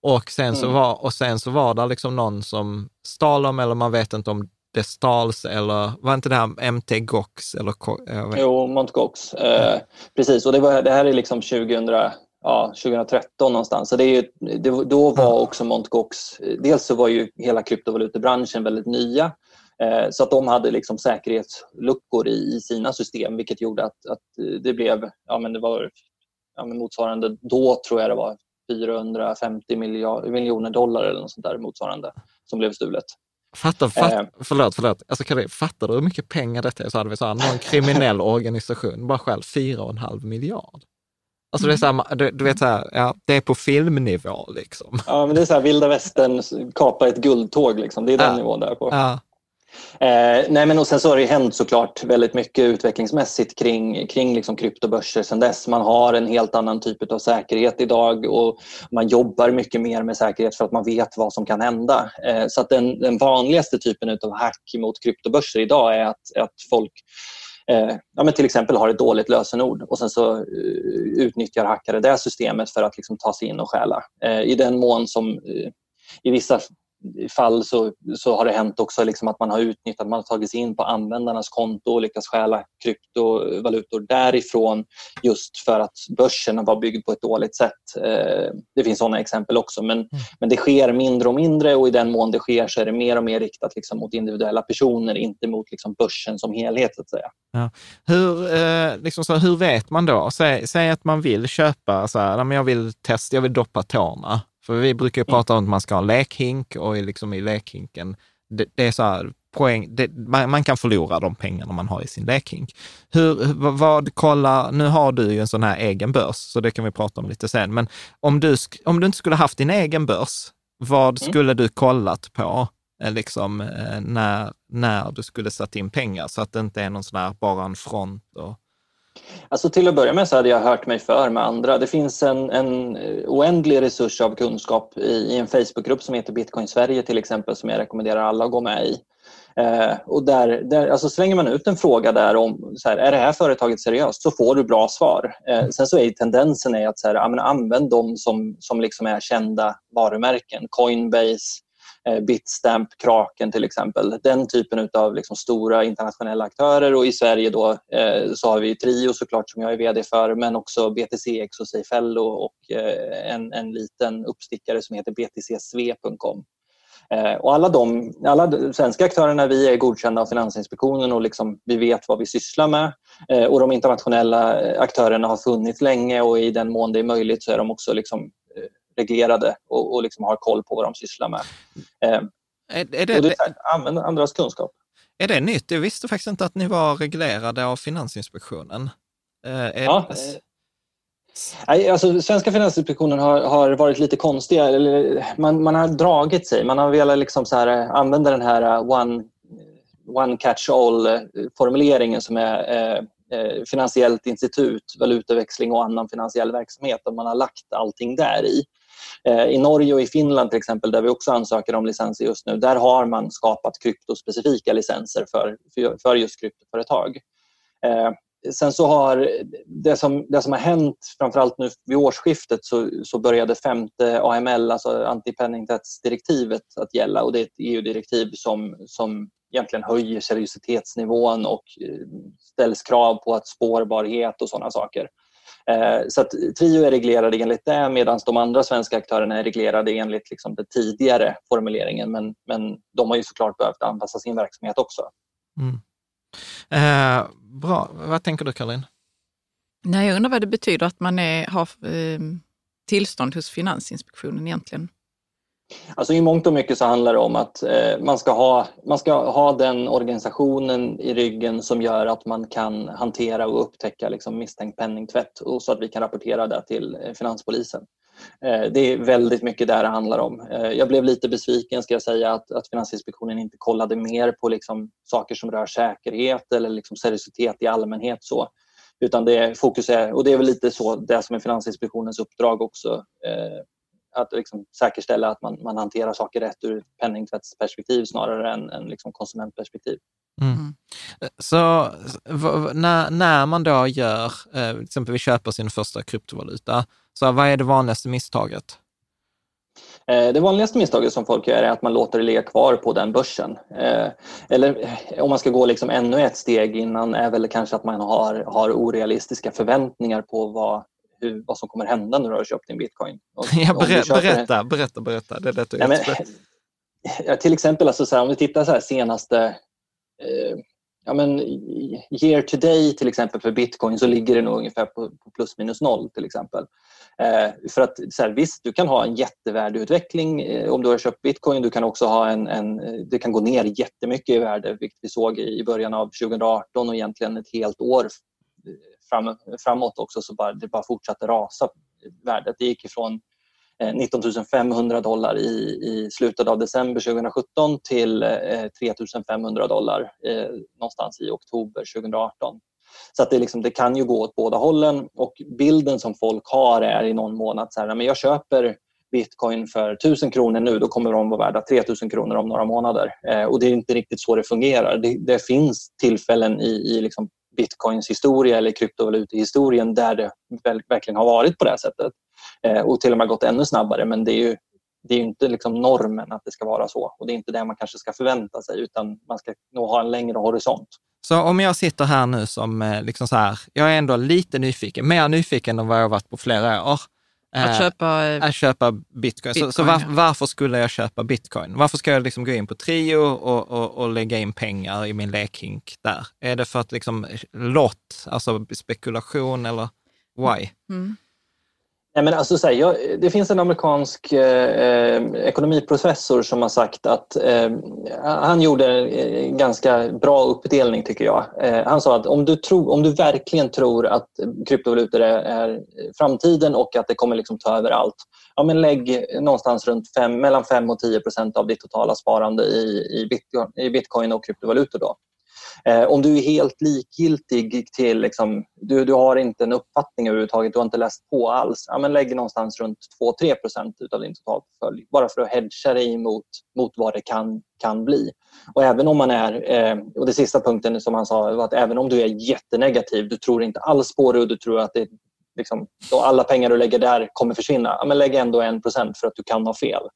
Och sen, så Mm. var, och sen så var det liksom någon som stal dem, eller man vet inte om det stals, eller var inte det här M T Gox? Eller, jag vet. Jo, Mt. Gox. Eh, precis, och det, var, det här är liksom tjugohundra, ja, tjugohundratretton någonstans. Så det är ju, det, då var också Mt. Gox, dels så var ju hela kryptovalutebranschen väldigt nya. Eh, så att de hade liksom säkerhetsluckor i, i sina system, vilket gjorde att, att det blev, ja men det var ja, men motsvarande, då tror jag det var fyrahundrafemtio miljard, miljoner dollar eller något sånt där motsvarande som blev stulet. Fattar, fatt, Eh. förlåt, förlåt. Alltså, kan du, fattar du hur mycket pengar detta är? Så hade vi så här, någon kriminell organisation bara själv fyra och en halv miljard. Alltså det är så här, du, du vet så här, ja, det är på filmnivå liksom. Ja, men det är så här vilda västern kapa ett guldtåg liksom. Det är den Ja. nivån där på. Ja. Eh, nej men och sen så har det hänt såklart väldigt mycket utvecklingsmässigt kring, kring liksom kryptobörser sedan dess. Man har en helt annan typ av säkerhet idag och man jobbar mycket mer med säkerhet för att man vet vad som kan hända. Eh, så att den, den vanligaste typen av hack mot kryptobörser idag är att, att folk eh, ja, men till exempel har ett dåligt lösenord och sen så uh, utnyttjar hackare det systemet för att liksom ta sig in och stjäla. Eh, I den mån som uh, i vissa I fall så, så har det hänt också liksom att man har utnyttjat, man har tagit sig in på användarnas konto och lyckats stjäla kryptovalutor därifrån just för att börsen var byggd på ett dåligt sätt. Eh, det finns sådana exempel också, men, mm. men det sker mindre och mindre och i den mån det sker så är det mer och mer riktat liksom mot individuella personer, inte mot liksom börsen som helhet så att säga. Ja. Hur, eh, liksom så, hur vet man då? Säg, säg att man vill köpa, så här, men jag vill testa, jag vill doppa tårna. För vi brukar ju prata om att man ska ha en lekhink och liksom i lekhinken, det, det är så här poäng, det, man, man kan förlora de pengarna man har i sin lekhink. Hur, vad, vad, kolla, nu har du ju en sån här egen börs, så det kan vi prata om lite sen, men om du, om du inte skulle haft din egen börs, vad skulle mm. du kollat på liksom, när, när du skulle satt in pengar, så att det inte är någon sån här bara en front och... Alltså till att börja med så hade jag hört mig för med andra. Det finns en, en oändlig resurs av kunskap i, i en Facebookgrupp som heter Bitcoin Sverige till exempel, som jag rekommenderar alla att gå med i. Eh, och där, där, alltså slänger man ut en fråga där om så här, är det här företaget seriöst, så får du bra svar. Eh, sen så är tendensen är att så här, ja, men använd dem som, som liksom är kända varumärken. Coinbase, Bitstamp, Kraken till exempel. Den typen av liksom stora internationella aktörer, och i Sverige då eh, så har vi Trio såklart som jag är vd för, men också B T C X och Seifello och eh, en, en liten uppstickare som heter b t c s v punkt com. Eh, och alla de alla svenska aktörerna, vi är godkända av Finansinspektionen och liksom, vi vet vad vi sysslar med. Eh, och de internationella aktörerna har funnits länge och i den mån det är möjligt så är de också liksom eh, reglerade och, och liksom har koll på vad de sysslar med. Eh, är, är det, och det är använda andras kunskap. Är det nytt? Jag visste faktiskt inte att ni var reglerade av Finansinspektionen. Eh, är ja, det... Nej, alltså, svenska Finansinspektionen har, har varit lite konstiga. Eller, man, man har dragit sig. Man har velat liksom så här, använda den här one, one catch-all-formuleringen som är eh, finansiellt institut, valutaväxling och annan finansiell verksamhet. Och man har lagt allting där i. Eh, I Norge och i Finland till exempel, där vi också ansöker om licenser just nu, där har man skapat kryptospecifika licenser för, för, för just kryptoföretag. Eh, Sen så har det som, det som har hänt, framförallt nu vid årsskiftet, så, så började femte A M L, alltså antipenningtvättsdirektivet, att gälla. Och det är ett E U-direktiv som, som egentligen höjer seriositetsnivån och ställs krav på att spårbarhet och sådana saker. Eh, så att Trio är reglerade enligt det, medan de andra svenska aktörerna är reglerade enligt liksom den tidigare formuleringen. Men, men de har ju såklart behövt anpassa sin verksamhet också. Mm. Eh, bra. Vad tänker du, Caroline? Nej, jag undrar vad det betyder att man är, har eh, tillstånd hos Finansinspektionen egentligen. Alltså i mångt och mycket så handlar det om att eh, man, ska ha, man ska ha den organisationen i ryggen som gör att man kan hantera och upptäcka liksom, misstänkt penningtvätt, och så att vi kan rapportera det till eh, Finanspolisen. Eh, det är väldigt mycket där det handlar om. Eh, jag blev lite besviken, ska jag säga, att, att Finansinspektionen inte kollade mer på liksom, saker som rör säkerhet eller liksom, seriositet i allmänhet. Så. Utan det fokus är, och det är väl lite så det som är Finansinspektionens uppdrag också, eh, att liksom säkerställa att man, man hanterar saker rätt ur penningtvättsperspektiv snarare än, än liksom konsumentperspektiv. Mm. Så v- när, när man då gör, eh, till exempel vi köper sin första kryptovaluta, så vad är det vanligaste misstaget? Det vanligaste misstaget som folk gör är att man låter det ligga kvar på den börsen. Eller om man ska gå liksom ännu ett steg innan är väl kanske att man har, har orealistiska förväntningar på vad, hur, vad som kommer hända när du har köpt din bitcoin. Och, ja, ber, köper, berätta, berätta, berätta. Det är lätt att nej, men, ja, till exempel, alltså, så här, om vi tittar så här senaste... Eh, ja, men, year to day till exempel för bitcoin så ligger det nog ungefär på, på plus minus noll till exempel. Eh, för att så här, visst, du kan ha en jättevärdeutveckling eh, om du har köpt bitcoin. Du kan också ha en, en, det kan gå ner jättemycket i värde, vilket vi såg i början av tjugoarton och egentligen ett helt år fram, framåt också, så bara, det bara fortsatte rasa värdet. Det gick ifrån eh, nitton tusen femhundra dollar i, i slutet av december tjugosjutton till eh, tre tusen femhundra dollar eh, någonstans i oktober tjugoarton. Så att det, liksom, det kan ju gå åt båda hållen, och bilden som folk har är i någon månad så här, men jag köper bitcoin för tusen kronor nu, då kommer de vara värda tre tusen kronor om några månader. Eh, och det är inte riktigt så det fungerar. Det, det finns tillfällen i, i liksom bitcoins historia eller kryptovalutehistorien där det väl, verkligen har varit på det här sättet. Eh, och till och med gått ännu snabbare, men det är ju det är inte liksom normen att det ska vara så. Och det är inte det man kanske ska förvänta sig, utan man ska nog ha en längre horisont. Så om jag sitter här nu som liksom så här, jag är ändå lite nyfiken, mer nyfiken än vad jag har varit på flera år. Att köpa, äh, att köpa bitcoin. bitcoin. Så, så var, varför skulle jag köpa bitcoin? Varför ska jag liksom gå in på Trio och, och, och lägga in pengar i min lekhink där? Är det för att liksom lott, alltså spekulation, eller why? Mm. Nej, men alltså, så här, jag, det finns en amerikansk eh, ekonomiprofessor som har sagt att eh, han gjorde en ganska bra uppdelning, tycker jag. Eh, han sa att om du, tror, om du verkligen tror att kryptovalutor är, är framtiden och att det kommer liksom ta över allt, ja, men lägg någonstans runt fem, mellan fem och tio procent av ditt totala sparande i, i, bitcoin, i bitcoin och kryptovalutor då. Eh, om du är helt likgiltig till, liksom, du, du har inte en uppfattning överhuvudtaget, du har inte läst på alls, ja, men lägg någonstans runt två till tre procent av din totalportfölj, bara för att hedga dig mot, mot vad det kan, kan bli. Och även om man är, eh, och det sista punkten som han sa var att även om du är jättenegativ, du tror inte alls på det och du tror att det, liksom, då alla pengar du lägger där kommer försvinna, ja, men lägg ändå en procent för att du kan ha fel.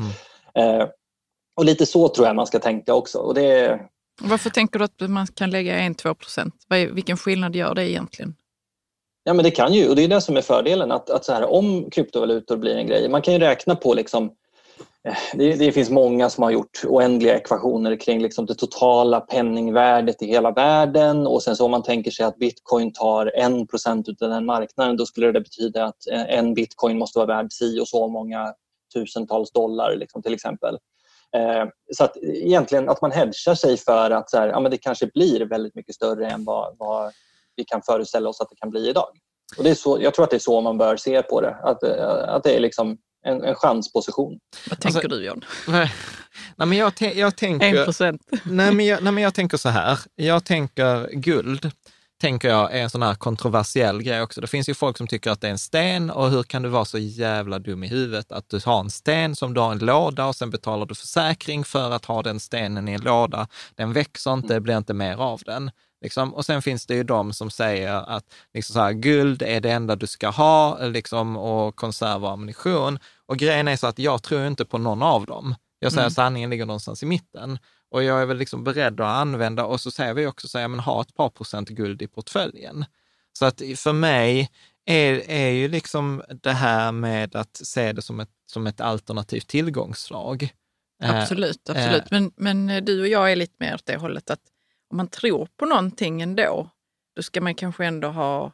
Mm. Eh, och lite så tror jag man ska tänka också. Och det är, varför tänker du att man kan lägga en till två procent? Vilken skillnad gör det egentligen? Ja, men det kan ju, och det är det som är fördelen, att, att så här, om kryptovalutor blir en grej, man kan ju räkna på liksom, det, det finns många som har gjort oändliga ekvationer kring liksom det totala penningvärdet i hela världen, och sen så om man tänker sig att bitcoin tar en procent av den marknaden, då skulle det betyda att en bitcoin måste vara värd si och så många tusentals dollar liksom, till exempel. Eh, så att egentligen att man hedgar sig för att så här, ja, men det kanske blir väldigt mycket större än vad, vad vi kan föreställa oss att det kan bli idag. Och det är så, jag tror att det är så man bör se på det, att, att det är liksom en, en chansposition. Vad tänker alltså, du, John? Nej, men jag, jag tänker... En procent. nej, men jag, nej, men jag tänker så här. Jag tänker guld, tänker jag är en sån här kontroversiell grej också. Det finns ju folk som tycker att det är en sten, och hur kan du vara så jävla dum i huvudet att du har en sten som du har en låda och sen betalar du försäkring för att ha den stenen i en låda. Den växer inte, det blir inte mer av den. Liksom. Och sen finns det ju de som säger att liksom så här, guld är det enda du ska ha liksom, och konserv och ammunition. Och grejen är så att jag tror inte på någon av dem. Jag säger mm. sanningen ligger någonstans i mitten. Och jag är väl liksom beredd att använda, och så säger vi också så här, men ha ett par procent guld i portföljen. Så att för mig är, är ju liksom det här med att se det som ett, som ett alternativt tillgångsslag. Absolut, absolut. Eh, men, men du och jag är lite mer åt det hållet att om man tror på någonting ändå, då ska man kanske ändå ha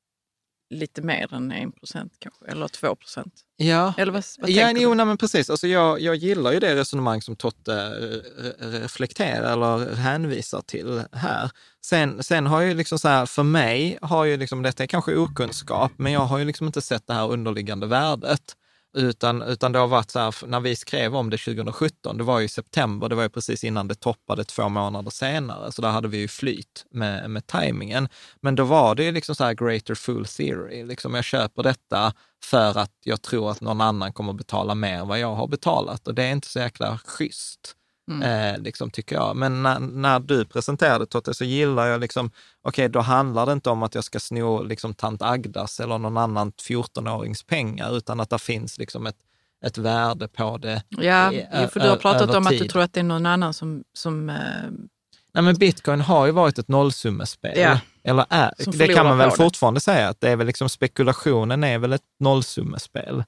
lite mer än en procent kanske, eller två procent. Ja, eller vad, vad ja tänker jo, du? nej, men precis. Alltså jag, jag gillar ju det resonemang som Totte reflekterar eller hänvisar till här. Sen, sen har ju liksom så här, för mig har ju liksom, detta är kanske okunskap, men jag har ju liksom inte sett det här underliggande värdet. Utan, utan det har varit så här, när vi skrev om det tjugosjutton, det var ju i september, det var ju precis innan det toppade två månader senare, så där hade vi ju flyt med, med tajmingen. Men då var det ju liksom så här greater fool theory, liksom jag köper detta för att jag tror att någon annan kommer betala mer än vad jag har betalat, och det är inte så jäkla schysst. Mm. Eh, liksom, tycker jag. Men när, när du presenterade Totte, så gillar jag liksom, okej, okay, då handlar det inte om att jag ska sno liksom tant Agdas eller någon annan fjorton-årings pengar, utan att det finns liksom ett, ett värde på det. Ja, i, för du har pratat om tid. att du tror att det är någon annan som... som eh... Nej, men Bitcoin har ju varit ett nollsummespel. Ja. Eller är, det kan man väl fortfarande säga, att det är väl liksom spekulationen är väl ett nollsummespel.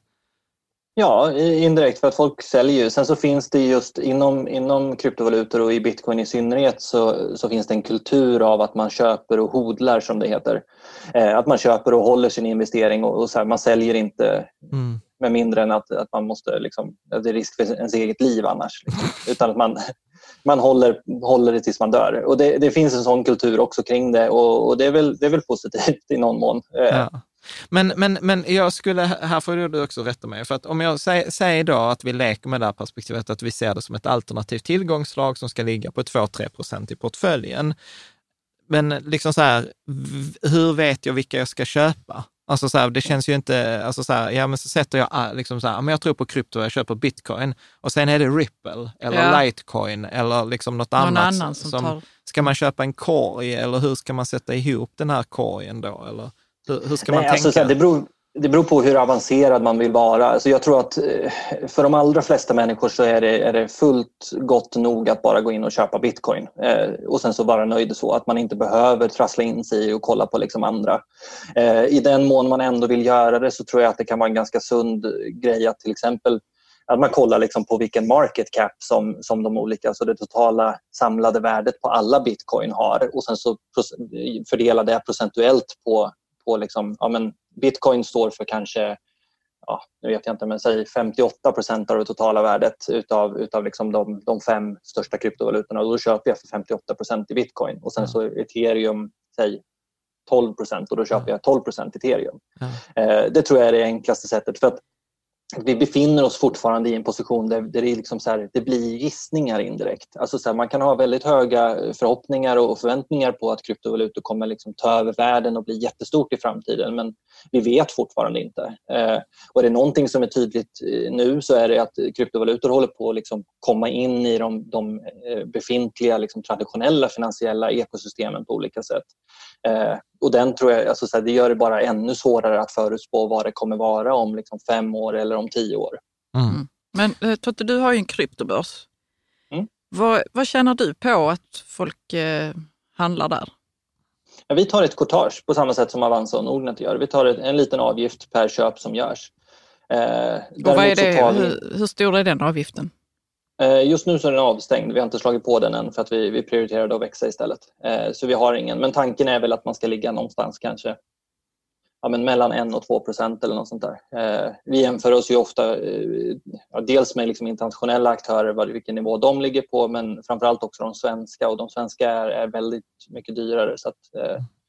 Ja, indirekt, för att folk säljer ju. Sen så finns det just inom, inom kryptovalutor och i Bitcoin i synnerhet så, så finns det en kultur av att man köper och hodlar, som det heter. Eh, att man köper och håller sin investering och, och så här, man säljer inte mm. med mindre än att, att man måste liksom, att det är risk för ens eget liv annars. Liksom. Utan att man, man håller, håller det tills man dör. Och det, det finns en sån kultur också kring det och, och det, är väl, det är väl positivt i någon mån. Eh, ja. Men, men, men jag skulle, här får du också rätta mig, för att om jag säger, säger då att vi leker med det här perspektivet, att vi ser det som ett alternativt tillgångslag som ska ligga på två till tre procent i portföljen. Men liksom så här, hur vet jag vilka jag ska köpa? Alltså så här, det känns ju inte, alltså så här, ja men så sätter jag liksom så här, men jag tror på krypto, jag köper Bitcoin och sen är det Ripple eller ja. Litecoin eller liksom något Någon annat. Annan som som, tar... Ska man köpa en korg eller hur ska man sätta ihop den här korgen då? Eller hur, hur ska man Nej, tänka? alltså, så här, det beror... Det beror på hur avancerad man vill vara. Alltså jag tror att för de allra flesta människor så är det, är det fullt gott nog att bara gå in och köpa Bitcoin. Eh, och sen så vara nöjd så att man inte behöver trassla in sig och kolla på liksom andra. Eh, I den mån man ändå vill göra det så tror jag att det kan vara en ganska sund grej att till exempel att man kollar liksom på vilken market cap som, som de olika, alltså det totala samlade värdet på alla Bitcoin har och sen så fördela det procentuellt på, på liksom, ja men Bitcoin står för kanske, ja, nu vet jag inte, men säg femtioåtta procent av det totala värdet utav, utav liksom de, de fem största kryptovalutorna. Och då köper jag för femtioåtta procent i Bitcoin. Och sen så ethereum, säg tolv procent och då köper jag tolv procent ethereum. Ja. Eh, det tror jag är det enklaste sättet. För att vi befinner oss fortfarande i en position där, där det, är liksom så här, det blir gissningar indirekt. Alltså så här, man kan ha väldigt höga förhoppningar och förväntningar på att kryptovalutor kommer liksom ta över världen och bli jättestort i framtiden. Men vi vet fortfarande inte. Eh, och det är någonting som är tydligt nu så är det att kryptovalutor håller på att liksom komma in i de, de befintliga liksom traditionella finansiella ekosystemen på olika sätt. Eh, och den tror jag, alltså så här, det gör det bara ännu svårare att förutspå vad det kommer vara om liksom fem år eller om tio år. Mm. Men Totte, du har ju en kryptobörs. Mm. Vad, vad känner du på att folk eh, handlar där? Ja, vi tar ett courtage på samma sätt som Avanza och Nordnet gör. Vi tar ett, en liten avgift per köp som görs. Eh, och vad är det, vi... hur, hur stor är den avgiften? Just nu så är den avstängd. Vi har inte slagit på den än för att vi, vi prioriterade att växa istället. Så vi har ingen. Men tanken är väl att man ska ligga någonstans kanske ja, men mellan en och två procent eller något sånt där. Vi jämför oss ju ofta ja, dels med liksom internationella aktörer, vilken nivå de ligger på, men framförallt också de svenska. Och de svenska är, är väldigt mycket dyrare. Så att,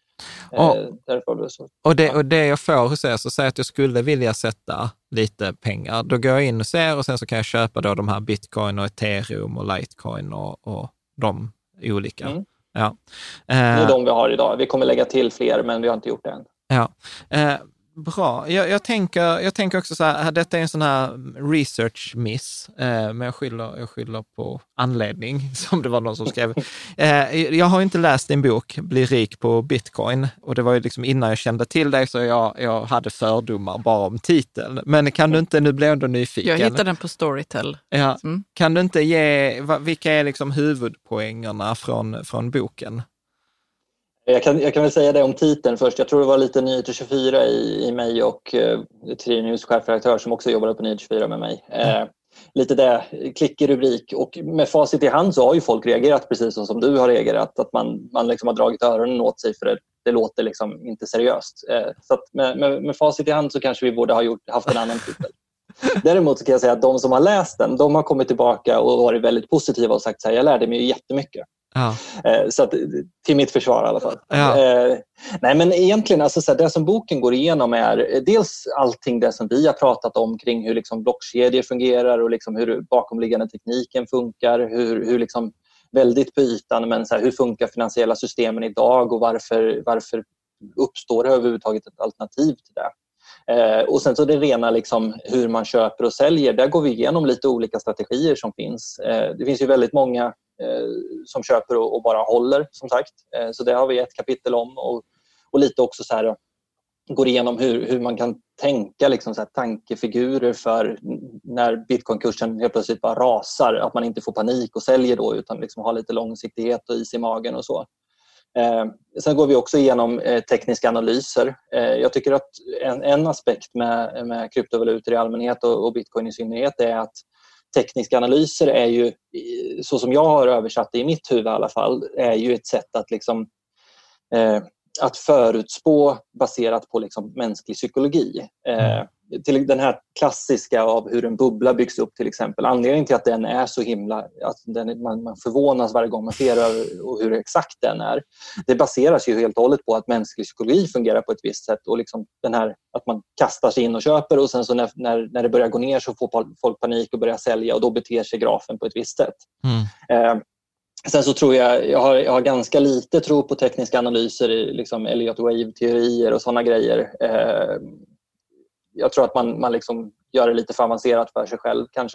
Och, därför så. Och, det, och det jag får hos er, så säger att jag skulle vilja sätta lite pengar. Då går jag in och ser och sen så kan jag köpa då de här Bitcoin och Ethereum och Litecoin och, och de olika. Mm. Ja. Det är de vi har idag. Vi kommer lägga till fler men vi har inte gjort det än. Ja. Eh, Bra. Jag, jag, tänker, jag tänker också så här, detta är en sån här research miss, eh, men jag skyller, jag skyller på anledning, som det var någon som skrev. Eh, jag har inte läst din bok, Bli rik på Bitcoin, och det var ju liksom innan jag kände till dig så jag, jag hade fördomar bara om titeln. Men kan du inte, nu blir jag ändå nyfiken. Jag hittade den på Storytel. Ja. Mm. Kan du inte ge, vilka är liksom huvudpoängerna från, från boken? Jag kan, jag kan väl säga det om titeln först. Jag tror det var lite Nyheter tjugofyra i, i mig och eh, Tri News chefredaktör som också jobbade på Nyheter tjugofyra med mig. Eh, lite det, klick i rubrik. Och med facit i hand så har ju folk reagerat precis som du har reagerat. Att man, man liksom har dragit öronen åt sig för det, det låter liksom inte seriöst. Eh, så att med, med, med facit i hand så kanske vi borde ha gjort, haft en annan titel. Däremot så kan jag säga att de som har läst den, de har kommit tillbaka och varit väldigt positiva och sagt så här, jag lärde mig ju jättemycket. Ja. Så att, till mitt försvar i alla fall. Ja. Eh, nej men egentligen, alltså, så här, det som boken går igenom är dels allting det som vi har pratat om kring hur liksom, blockkedjor fungerar och liksom, hur bakomliggande tekniken funkar, hur, hur liksom, väldigt på ytan, men så här, hur funkar finansiella systemen idag och varför, varför uppstår det överhuvudtaget ett alternativ till det. Eh, och sen så det rena liksom, hur man köper och säljer, där går vi igenom lite olika strategier som finns. Eh, det finns ju väldigt många eh, som köper och, och bara håller, som sagt. Eh, så det har vi ett kapitel om och, och lite också så här, går igenom hur, hur man kan tänka liksom, så här, tankefigurer för när bitcoinkursen helt plötsligt bara rasar, att man inte får panik och säljer då, utan liksom har lite långsiktighet och is i magen och så. Eh, sen går vi också igenom eh, tekniska analyser. Eh, jag tycker att en, en aspekt med, med kryptovalutor i allmänhet och, och bitcoin i synnerhet är att tekniska analyser är ju, så som jag har översatt det i mitt huvud i alla fall, är ju ett sätt att liksom eh, att förutspå baserat på liksom mänsklig psykologi. Eh, till den här klassiska av hur en bubbla byggs upp till exempel. Anledningen till att den är så himla, att den, man, man förvånas varje gång man ser över och hur exakt den är. Det baseras ju helt och hållet på att mänsklig psykologi fungerar på ett visst sätt och liksom den här att man kastar sig in och köper och sen så när, när, när det börjar gå ner så får folk panik och börjar sälja och då beter sig grafen på ett visst sätt. Mm. Eh, Sen så tror jag, jag har, jag har ganska lite tro på tekniska analyser i liksom Elliott Wave-teorier och sådana grejer. Eh, jag tror att man, man liksom gör det lite för avancerat för sig själv kanske.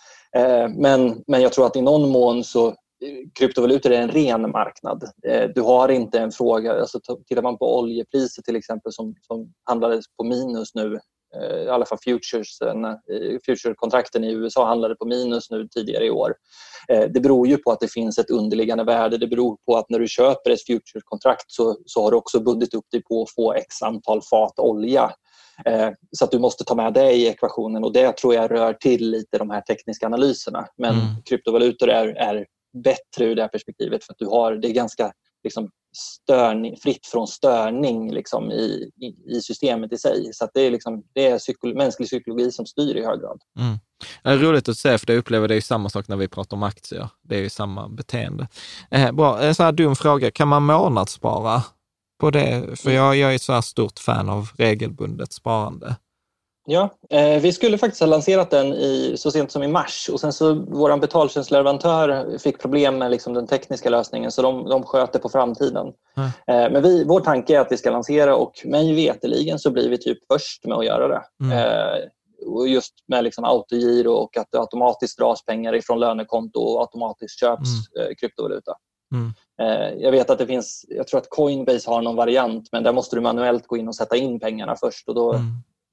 Eh, men, men jag tror att i någon mån så kryptovalutor är en ren marknad. Eh, du har inte en fråga, alltså tittar man på oljepriser till exempel som, som handlades på minus nu, eh, i alla fall futures, eh, future-kontrakten i U S A handlade på minus nu tidigare i år. Det beror ju på att det finns ett underliggande värde. Det beror på att när du köper ett future-kontrakt så, så har du också bundit upp dig på att få x antal fat olja. Eh, så att du måste ta med det i ekvationen och det tror jag rör till lite de här tekniska analyserna. Men mm. kryptovalutor är, är bättre ur det här perspektivet för att du har, det är ganska liksom, störning, fritt från störning liksom, i, i, i systemet i sig. Så att det är, liksom, det är psyko- mänsklig psykologi som styr i hög grad. Mm. Det är roligt att se, för det upplever det är ju samma sak när vi pratar om aktier. Det är ju samma beteende. Eh, bra, en sån här dum fråga. Kan man månadsspara på det? För jag, jag är ett så här stort fan av regelbundet sparande. Ja, eh, vi skulle faktiskt ha lanserat den i, så sent som i mars och sen så vår betaltjänstleverantör fick problem med liksom den tekniska lösningen så de, de sköter på framtiden. Mm. Eh, men vi, vår tanke är att vi ska lansera och mig veteligen så blir vi typ först med att göra det. Mm. Eh, och just med liksom autogiro och att det automatiskt dras pengar ifrån lönekonto och automatiskt köps mm. eh, kryptovaluta. Mm. Eh, jag vet att det finns, jag tror att Coinbase har någon variant men där måste du manuellt gå in och sätta in pengarna först och då mm.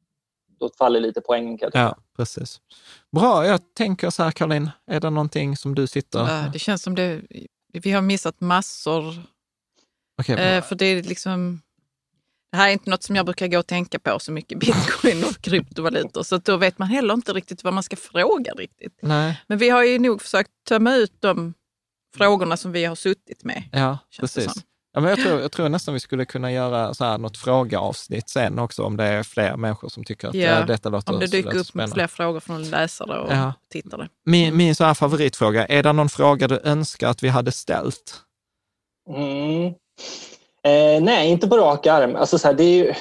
då faller lite poäng. Ja, precis. Bra, jag tänker så här, Caroline, är det någonting som du sitter... Ja, det känns som det, vi har missat massor. Okay, eh, för det är liksom, det här är inte något som jag brukar gå och tänka på så mycket, bitcoin och kryptovalutor, så då vet man heller inte riktigt vad man ska fråga riktigt. Nej. Men vi har ju nog försökt tömma ut de frågorna som vi har suttit med. Ja, precis. Ja, men jag, tror, jag tror nästan vi skulle kunna göra så här något frågeavsnitt sen också om det är fler människor som tycker att ja, detta låter om det dyker upp spännande. Fler frågor från läsare och ja. tittare. Min, min så här favoritfråga, är det någon fråga du önskar att vi hade ställt? Mm. Eh, nej, inte på rak arm. Alltså, så här, det är ju,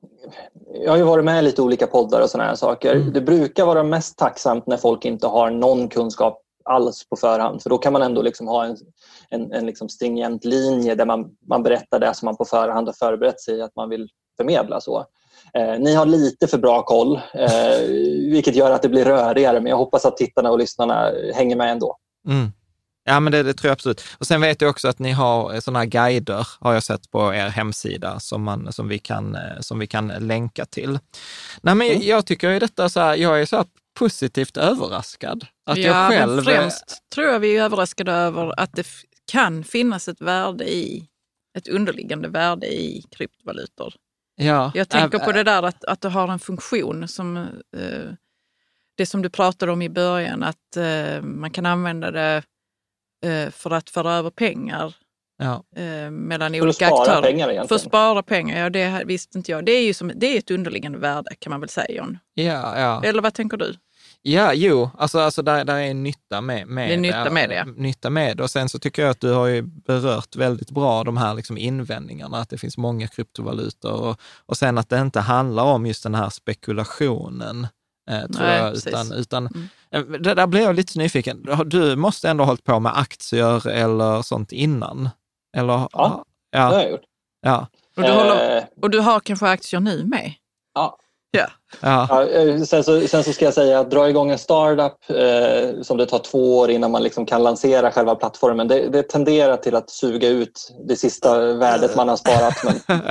jag har ju varit med i lite olika poddar och såna här saker. Mm. Det brukar vara mest tacksamt när folk inte har någon kunskap alls på förhand. För då kan man ändå liksom ha en, en, en liksom stringent linje där man, man berättar det som man på förhand har förberett sig att man vill förmedla. Så. Eh, ni har lite för bra koll, eh, vilket gör att det blir rörigare. Men jag hoppas att tittarna och lyssnarna hänger med ändå. Mm. Ja, men det, det tror jag absolut. Och sen vet jag också att ni har sådana här guider, har jag sett på er hemsida, som, man, som, vi, kan, som vi kan länka till. Nej, men mm. jag tycker ju detta så här, jag är så här positivt överraskad. Att ja, jag själv... men främst tror jag vi är överraskade över att det f- kan finnas ett värde i, ett underliggande värde i kryptovalutor. Ja. Jag tänker äh, på det där att, att det har en funktion som, eh, det som du pratade om i början, att eh, man kan använda det eh, för att föra över pengar. Ja. Eh, mellan för olika att spara aktörer. Pengar egentligen. För att spara pengar, ja det visste inte jag. Det är ju som, det är ett underliggande värde kan man väl säga, John. Ja, ja. Eller vad tänker du? Ja, jo, alltså, alltså där, där är nytta med, med det. Är nytta med det. Nytta med det. Och sen så tycker jag att du har ju berört väldigt bra de här liksom invändningarna, att det finns många kryptovalutor och, och sen att det inte handlar om just den här spekulationen. Eh, tror Nej, jag, utan, utan mm. det där blir jag lite nyfiken. Du måste ändå ha hållit på med aktier eller sånt innan? Eller, ja, ja, det har jag gjort. Ja. Och, du håller, och du har kanske aktier nu med? Ja. Ja. Ja. Ja, sen, så, sen så ska jag säga att dra igång en startup eh, som det tar två år innan man liksom kan lansera själva plattformen. Det, det tenderar till att suga ut det sista värdet man har sparat. Men, ja.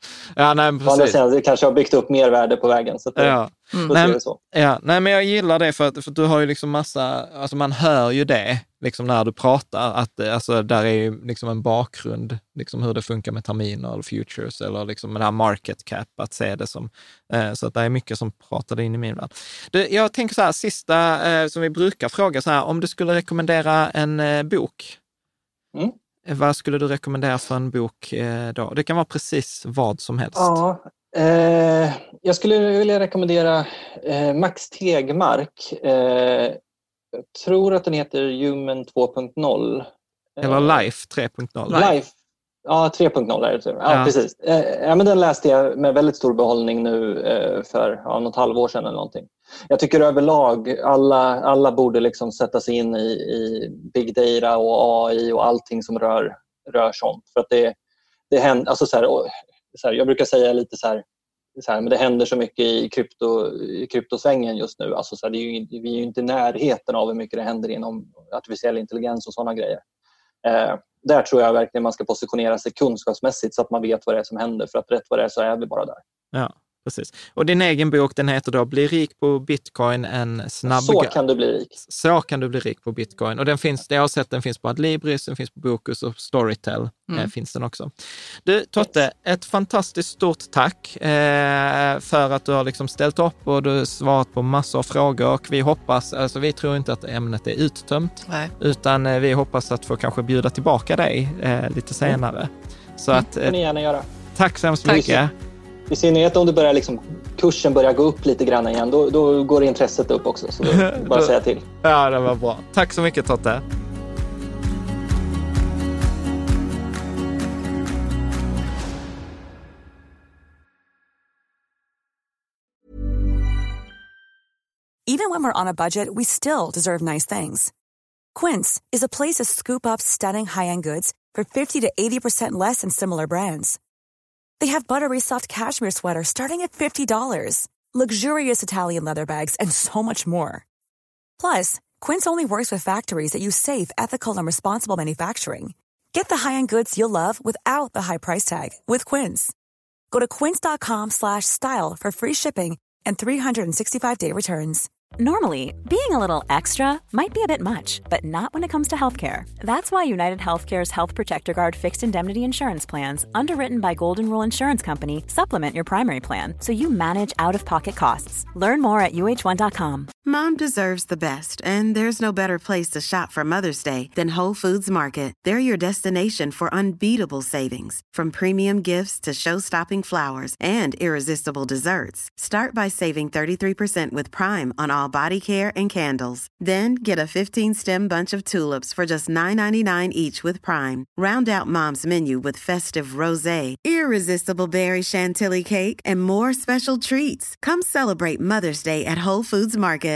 Ja, nej, precis. Sen, det kanske har byggt upp mer värde på vägen. Så att det, ja. Mm. Nej, ja, nej, men jag gillar det för att, för att du har ju liksom massa, alltså man hör ju det liksom när du pratar, att alltså, där är ju liksom en bakgrund, liksom hur det funkar med terminer eller futures eller liksom det här market cap, att se det som, eh, så att det är mycket som pratade in i min värld. Du, jag tänker så här, sista eh, som vi brukar fråga så här, om du skulle rekommendera en eh, bok, mm. vad skulle du rekommendera för en bok eh, då? Det kan vara precis vad som helst. Ja. Eh, jag skulle vilja rekommendera eh, Max Tegmark. Eh, jag tror att den heter Human två punkt noll. Eller Life tre punkt noll. Life. Ja, tre punkt noll är det. Ja, ja. Precis. Eh, ja, men den läste jag med väldigt stor behållning nu eh, för ja, något halvår sedan eller någonting. Jag tycker överlag alla, alla borde liksom sätta sig in i, i big data och A I och allting som rör, rör sånt. För att det, det händer, alltså så här, Så här, jag brukar säga lite så här, så här, men det händer så mycket i, krypto, i kryptosvängen just nu. Alltså så här, det är ju, vi är ju inte i närheten av hur mycket det händer inom artificiell intelligens och sådana grejer. Eh, där tror jag verkligen man ska positionera sig kunskapsmässigt så att man vet vad det är som händer. För att rätt vad det är så är vi bara där. Ja, precis. Och din egen bok, den heter då Bli rik på Bitcoin, en snabb... Så kan du bli rik. Så kan du bli rik på Bitcoin. Och den finns, jag har sett den finns på Adlibris, den finns på Bokus och Storytel mm. eh, finns den också. Du, Totte, ett fantastiskt stort tack eh, för att du har liksom ställt upp och du har svarat på massor av frågor. Och vi hoppas, alltså vi tror inte att ämnet är uttömt, Nej. utan eh, vi hoppas att få kanske bjuda tillbaka dig eh, lite senare. Mm. Så mm. att, eh, det får ni gärna göra. Tack så hemskt mycket. I synnerhet om du börjar liksom, kursen börjar gå upp lite grann igen, då, då går intresset upp också. Så då, bara säga till. Ja, det var bra. Tack så mycket, Totte. Even when we're on a budget, we still deserve nice things. Quince is a place to scoop up stunning high-end goods for fifty to eighty percent less than similar brands. They have buttery soft cashmere sweaters starting at fifty dollars, luxurious Italian leather bags, and so much more. Plus, Quince only works with factories that use safe, ethical, and responsible manufacturing. Get the high-end goods you'll love without the high price tag with Quince. Go to quince.com slash style for free shipping and three sixty-five day returns. Normally, being a little extra might be a bit much, but not when it comes to healthcare. That's why United Healthcare's Health Protector Guard fixed indemnity insurance plans, underwritten by Golden Rule Insurance Company, supplement your primary plan so you manage out-of-pocket costs. Learn more at U H one dot com. Mom deserves the best, and there's no better place to shop for Mother's Day than Whole Foods Market. They're your destination for unbeatable savings, from premium gifts to show-stopping flowers and irresistible desserts. Start by saving thirty-three percent with Prime on all body care and candles. Then get a fifteen-stem bunch of tulips for just nine ninety-nine each with Prime. Round out Mom's menu with festive rosé, irresistible berry chantilly cake, and more special treats. Come celebrate Mother's Day at Whole Foods Market.